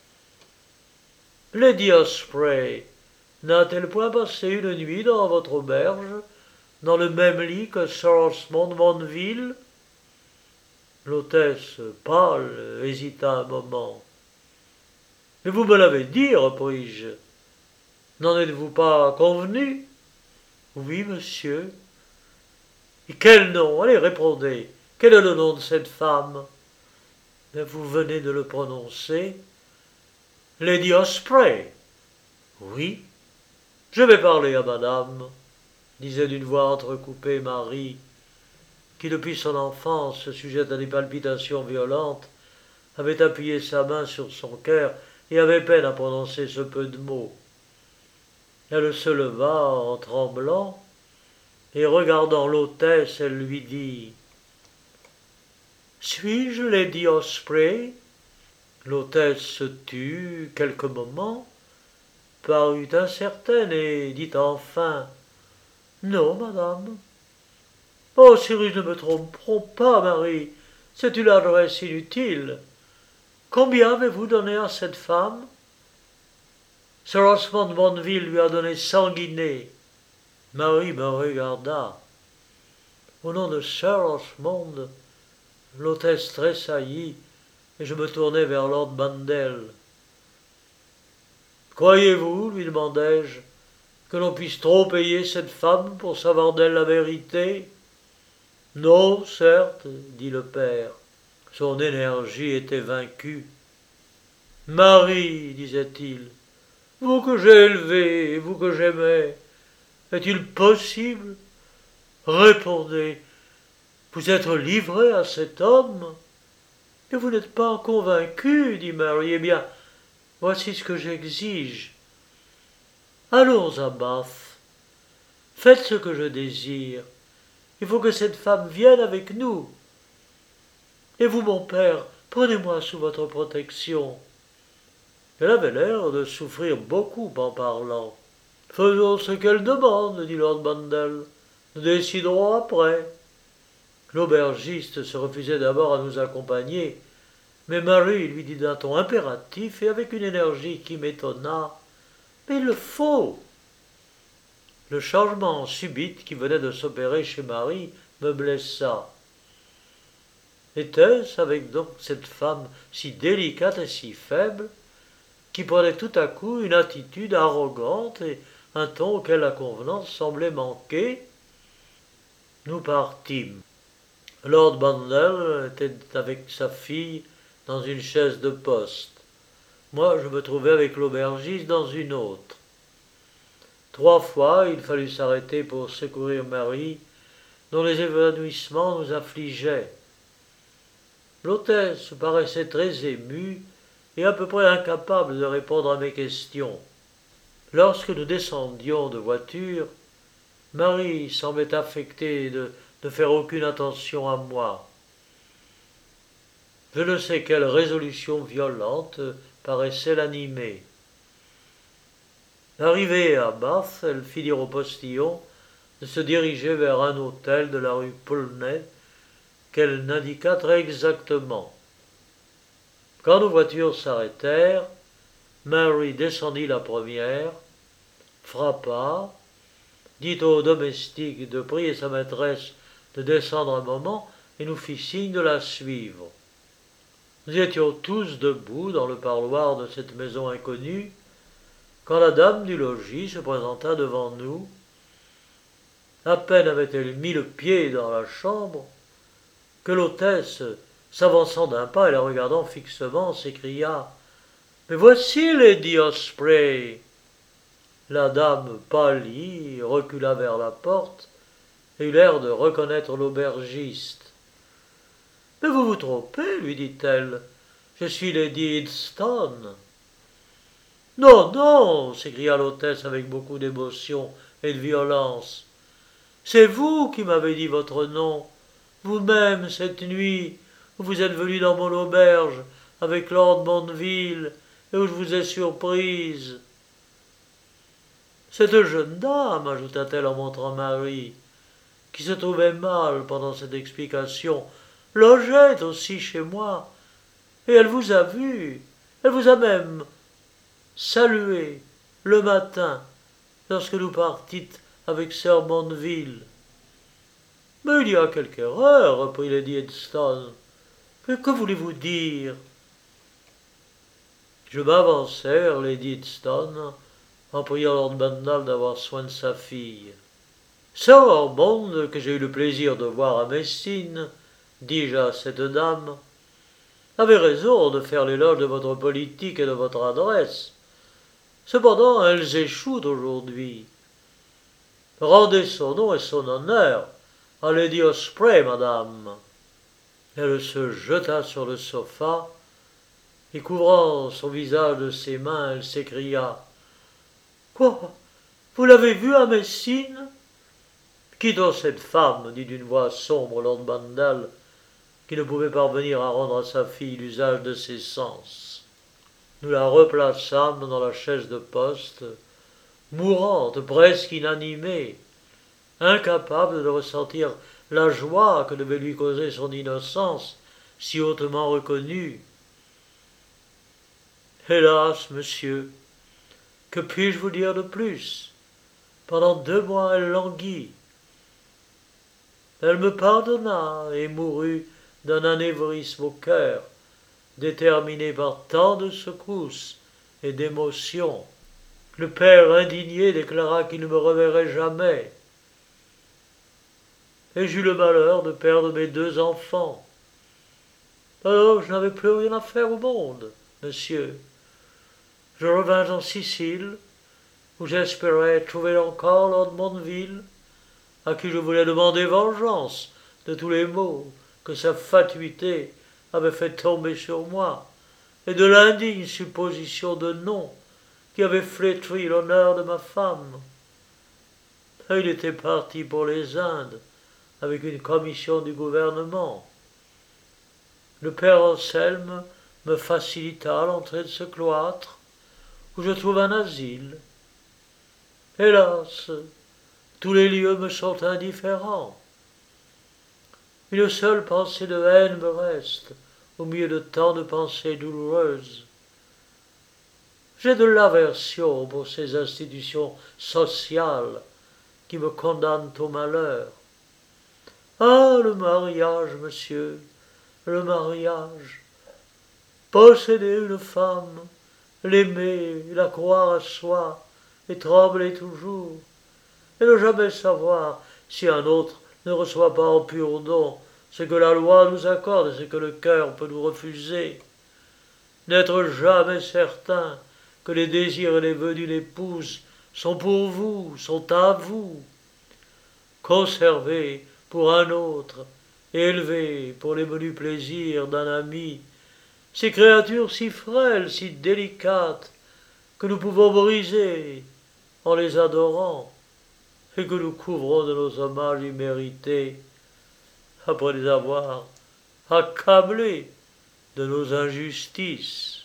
« Lady Osprey n'a-t-elle point passé une nuit dans votre auberge, dans le même lit que Sir Osmond Monville ?» L'hôtesse, pâle, hésita un moment. « Mais vous me l'avez dit, repris-je. N'en êtes-vous pas convenu? » »« Oui, monsieur. »« Et quel nom? Allez, répondez. Quel est le nom de cette femme? » ?»« Mais vous venez de le prononcer. »« Lady Osprey. »« Oui. »« Je vais parler à madame, » disait d'une voix entrecoupée Marie, qui depuis son enfance, sujette à des palpitations violentes, avait appuyé sa main sur son cœur et avait peine à prononcer ce peu de mots. Elle se leva en tremblant, et regardant l'hôtesse, elle lui dit: « Suis-je Lady Osprey ?» L'hôtesse se tut quelques moments, parut incertaine et dit enfin: « Non, madame. »« Oh, Cyrus, ne me trompons pas, Marie, c'est une adresse inutile. Combien avez-vous donné à cette femme? » Sir Osmond Monville lui a donné 100 guinées. Marie me regarda. Au nom de Sir Osmond, l'hôtesse tressaillit, et je me tournai vers Lord Bandel. « Croyez-vous, lui demandai-je, que l'on puisse trop payer cette femme pour savoir d'elle la vérité? Non, certes, dit le père. Son énergie était vaincue. Marie, disait-il, vous que j'ai élevée et vous que j'aimais, est-il possible? Répondez, vous êtes livré à cet homme? Et vous n'êtes pas convaincu, dit Marie. Eh bien, voici ce que j'exige. Allons à Bath. Faites ce que je désire. Il faut que cette femme vienne avec nous. Et vous, mon père, prenez-moi sous votre protection. Elle avait l'air de souffrir beaucoup en parlant. Faisons ce qu'elle demande, dit Lord Bandel. Nous déciderons après. L'aubergiste se refusait d'abord à nous accompagner, mais Marie lui dit d'un ton impératif et avec une énergie qui m'étonna. Mais il le faut. Le changement subit qui venait de s'opérer chez Marie me blessa. Était-ce avec donc cette femme si délicate et si faible, qui prenait tout à coup une attitude arrogante et un ton auquel la convenance semblait manquer? Nous partîmes. Lord Bandel était avec sa fille dans une chaise de poste. Moi, je me trouvais avec l'aubergiste dans une autre. 3 fois, il fallut s'arrêter pour secourir Marie, dont les évanouissements nous affligeaient. L'hôtesse paraissait très émue et à peu près incapable de répondre à mes questions. Lorsque nous descendions de voiture, Marie semblait affectée de ne faire aucune attention à moi. Je ne sais quelle résolution violente paraissait l'animer. Arrivée à Bath, elle fit dire au postillon de se diriger vers un hôtel de la rue Pulney qu'elle n'indiqua très exactement. Quand nos voitures s'arrêtèrent, Mary descendit la première, frappa, dit au domestique de prier sa maîtresse de descendre un moment et nous fit signe de la suivre. Nous étions tous debout dans le parloir de cette maison inconnue, quand la dame du logis se présenta devant nous. À peine avait-elle mis le pied dans la chambre que l'hôtesse, s'avançant d'un pas et la regardant fixement, s'écria « Mais voici Lady Osprey !» La dame pâlit, recula vers la porte et eut l'air de reconnaître l'aubergiste. « Mais vous vous trompez, lui dit-elle. Je suis Lady Idstone. »« Non, non, s'écria l'hôtesse avec beaucoup d'émotion et de violence. C'est vous qui m'avez dit votre nom, vous-même, cette nuit, où vous êtes venu dans mon auberge avec Lord Mondeville et où je vous ai surprise. Cette jeune dame, ajouta-t-elle en montrant Marie, qui se trouvait mal pendant cette explication, logeait aussi chez moi, et elle vous a vu, elle vous a même salué le matin lorsque nous partîtes avec Sir Mondeville. Mais il y a quelque erreur, reprit Lady Edstone. Mais que voulez-vous dire? Je m'avançai vers Lady Edstone en priant Lord Bandal d'avoir soin de sa fille. Sir Ormond, que j'ai eu le plaisir de voir à Messine, dis-je à cette dame, avait raison de faire l'éloge de votre politique et de votre adresse. Cependant, elles échouent aujourd'hui. Rendez son nom et son honneur à Lady Osprey, madame. Elle se jeta sur le sofa, et couvrant son visage de ses mains, elle s'écria « Quoi? Vous l'avez vue à Messine ?» Qui donc cette femme dit d'une voix sombre Lord Bandal, qui ne pouvait parvenir à rendre à sa fille l'usage de ses sens. Nous la replaçâmes dans la chaise de poste, mourante, presque inanimée, incapable de ressentir la joie que devait lui causer son innocence, si hautement reconnue. Hélas, monsieur, que puis-je vous dire de plus? Pendant 2 mois, elle languit. Elle me pardonna et mourut d'un anévrisme au cœur, déterminé par tant de secousses et d'émotions. Le père indigné déclara qu'il ne me reverrait jamais. et j'eus le malheur de perdre mes 2 enfants. Alors je n'avais plus rien à faire au monde, monsieur. Je revins en Sicile, où j'espérais trouver encore Lord Monville, à qui je voulais demander vengeance de tous les maux que sa fatuité avait fait tomber sur moi, et de l'indigne supposition de nom qui avait flétri l'honneur de ma femme. Et il était parti pour les Indes, avec une commission du gouvernement. Le père Anselme me facilita l'entrée de ce cloître, où je trouve un asile. Hélas, tous les lieux me sont indifférents. Une seule pensée de haine me reste, au milieu de tant de pensées douloureuses. J'ai de l'aversion pour ces institutions sociales qui me condamnent au malheur. Ah, le mariage, monsieur, le mariage. Posséder une femme, l'aimer, la croire à soi, et trembler toujours, et ne jamais savoir si un autre ne reçoit pas en pur don ce que la loi nous accorde et ce que le cœur peut nous refuser. N'être jamais certain que les désirs et les vœux d'une épouse sont pour vous, sont à vous. Conserver pour un autre, élever pour les menus plaisirs d'un ami, ces créatures si frêles, si délicates, que nous pouvons briser en les adorant, et que nous couvrons de nos hommages immérités, après les avoir accablés de nos injustices.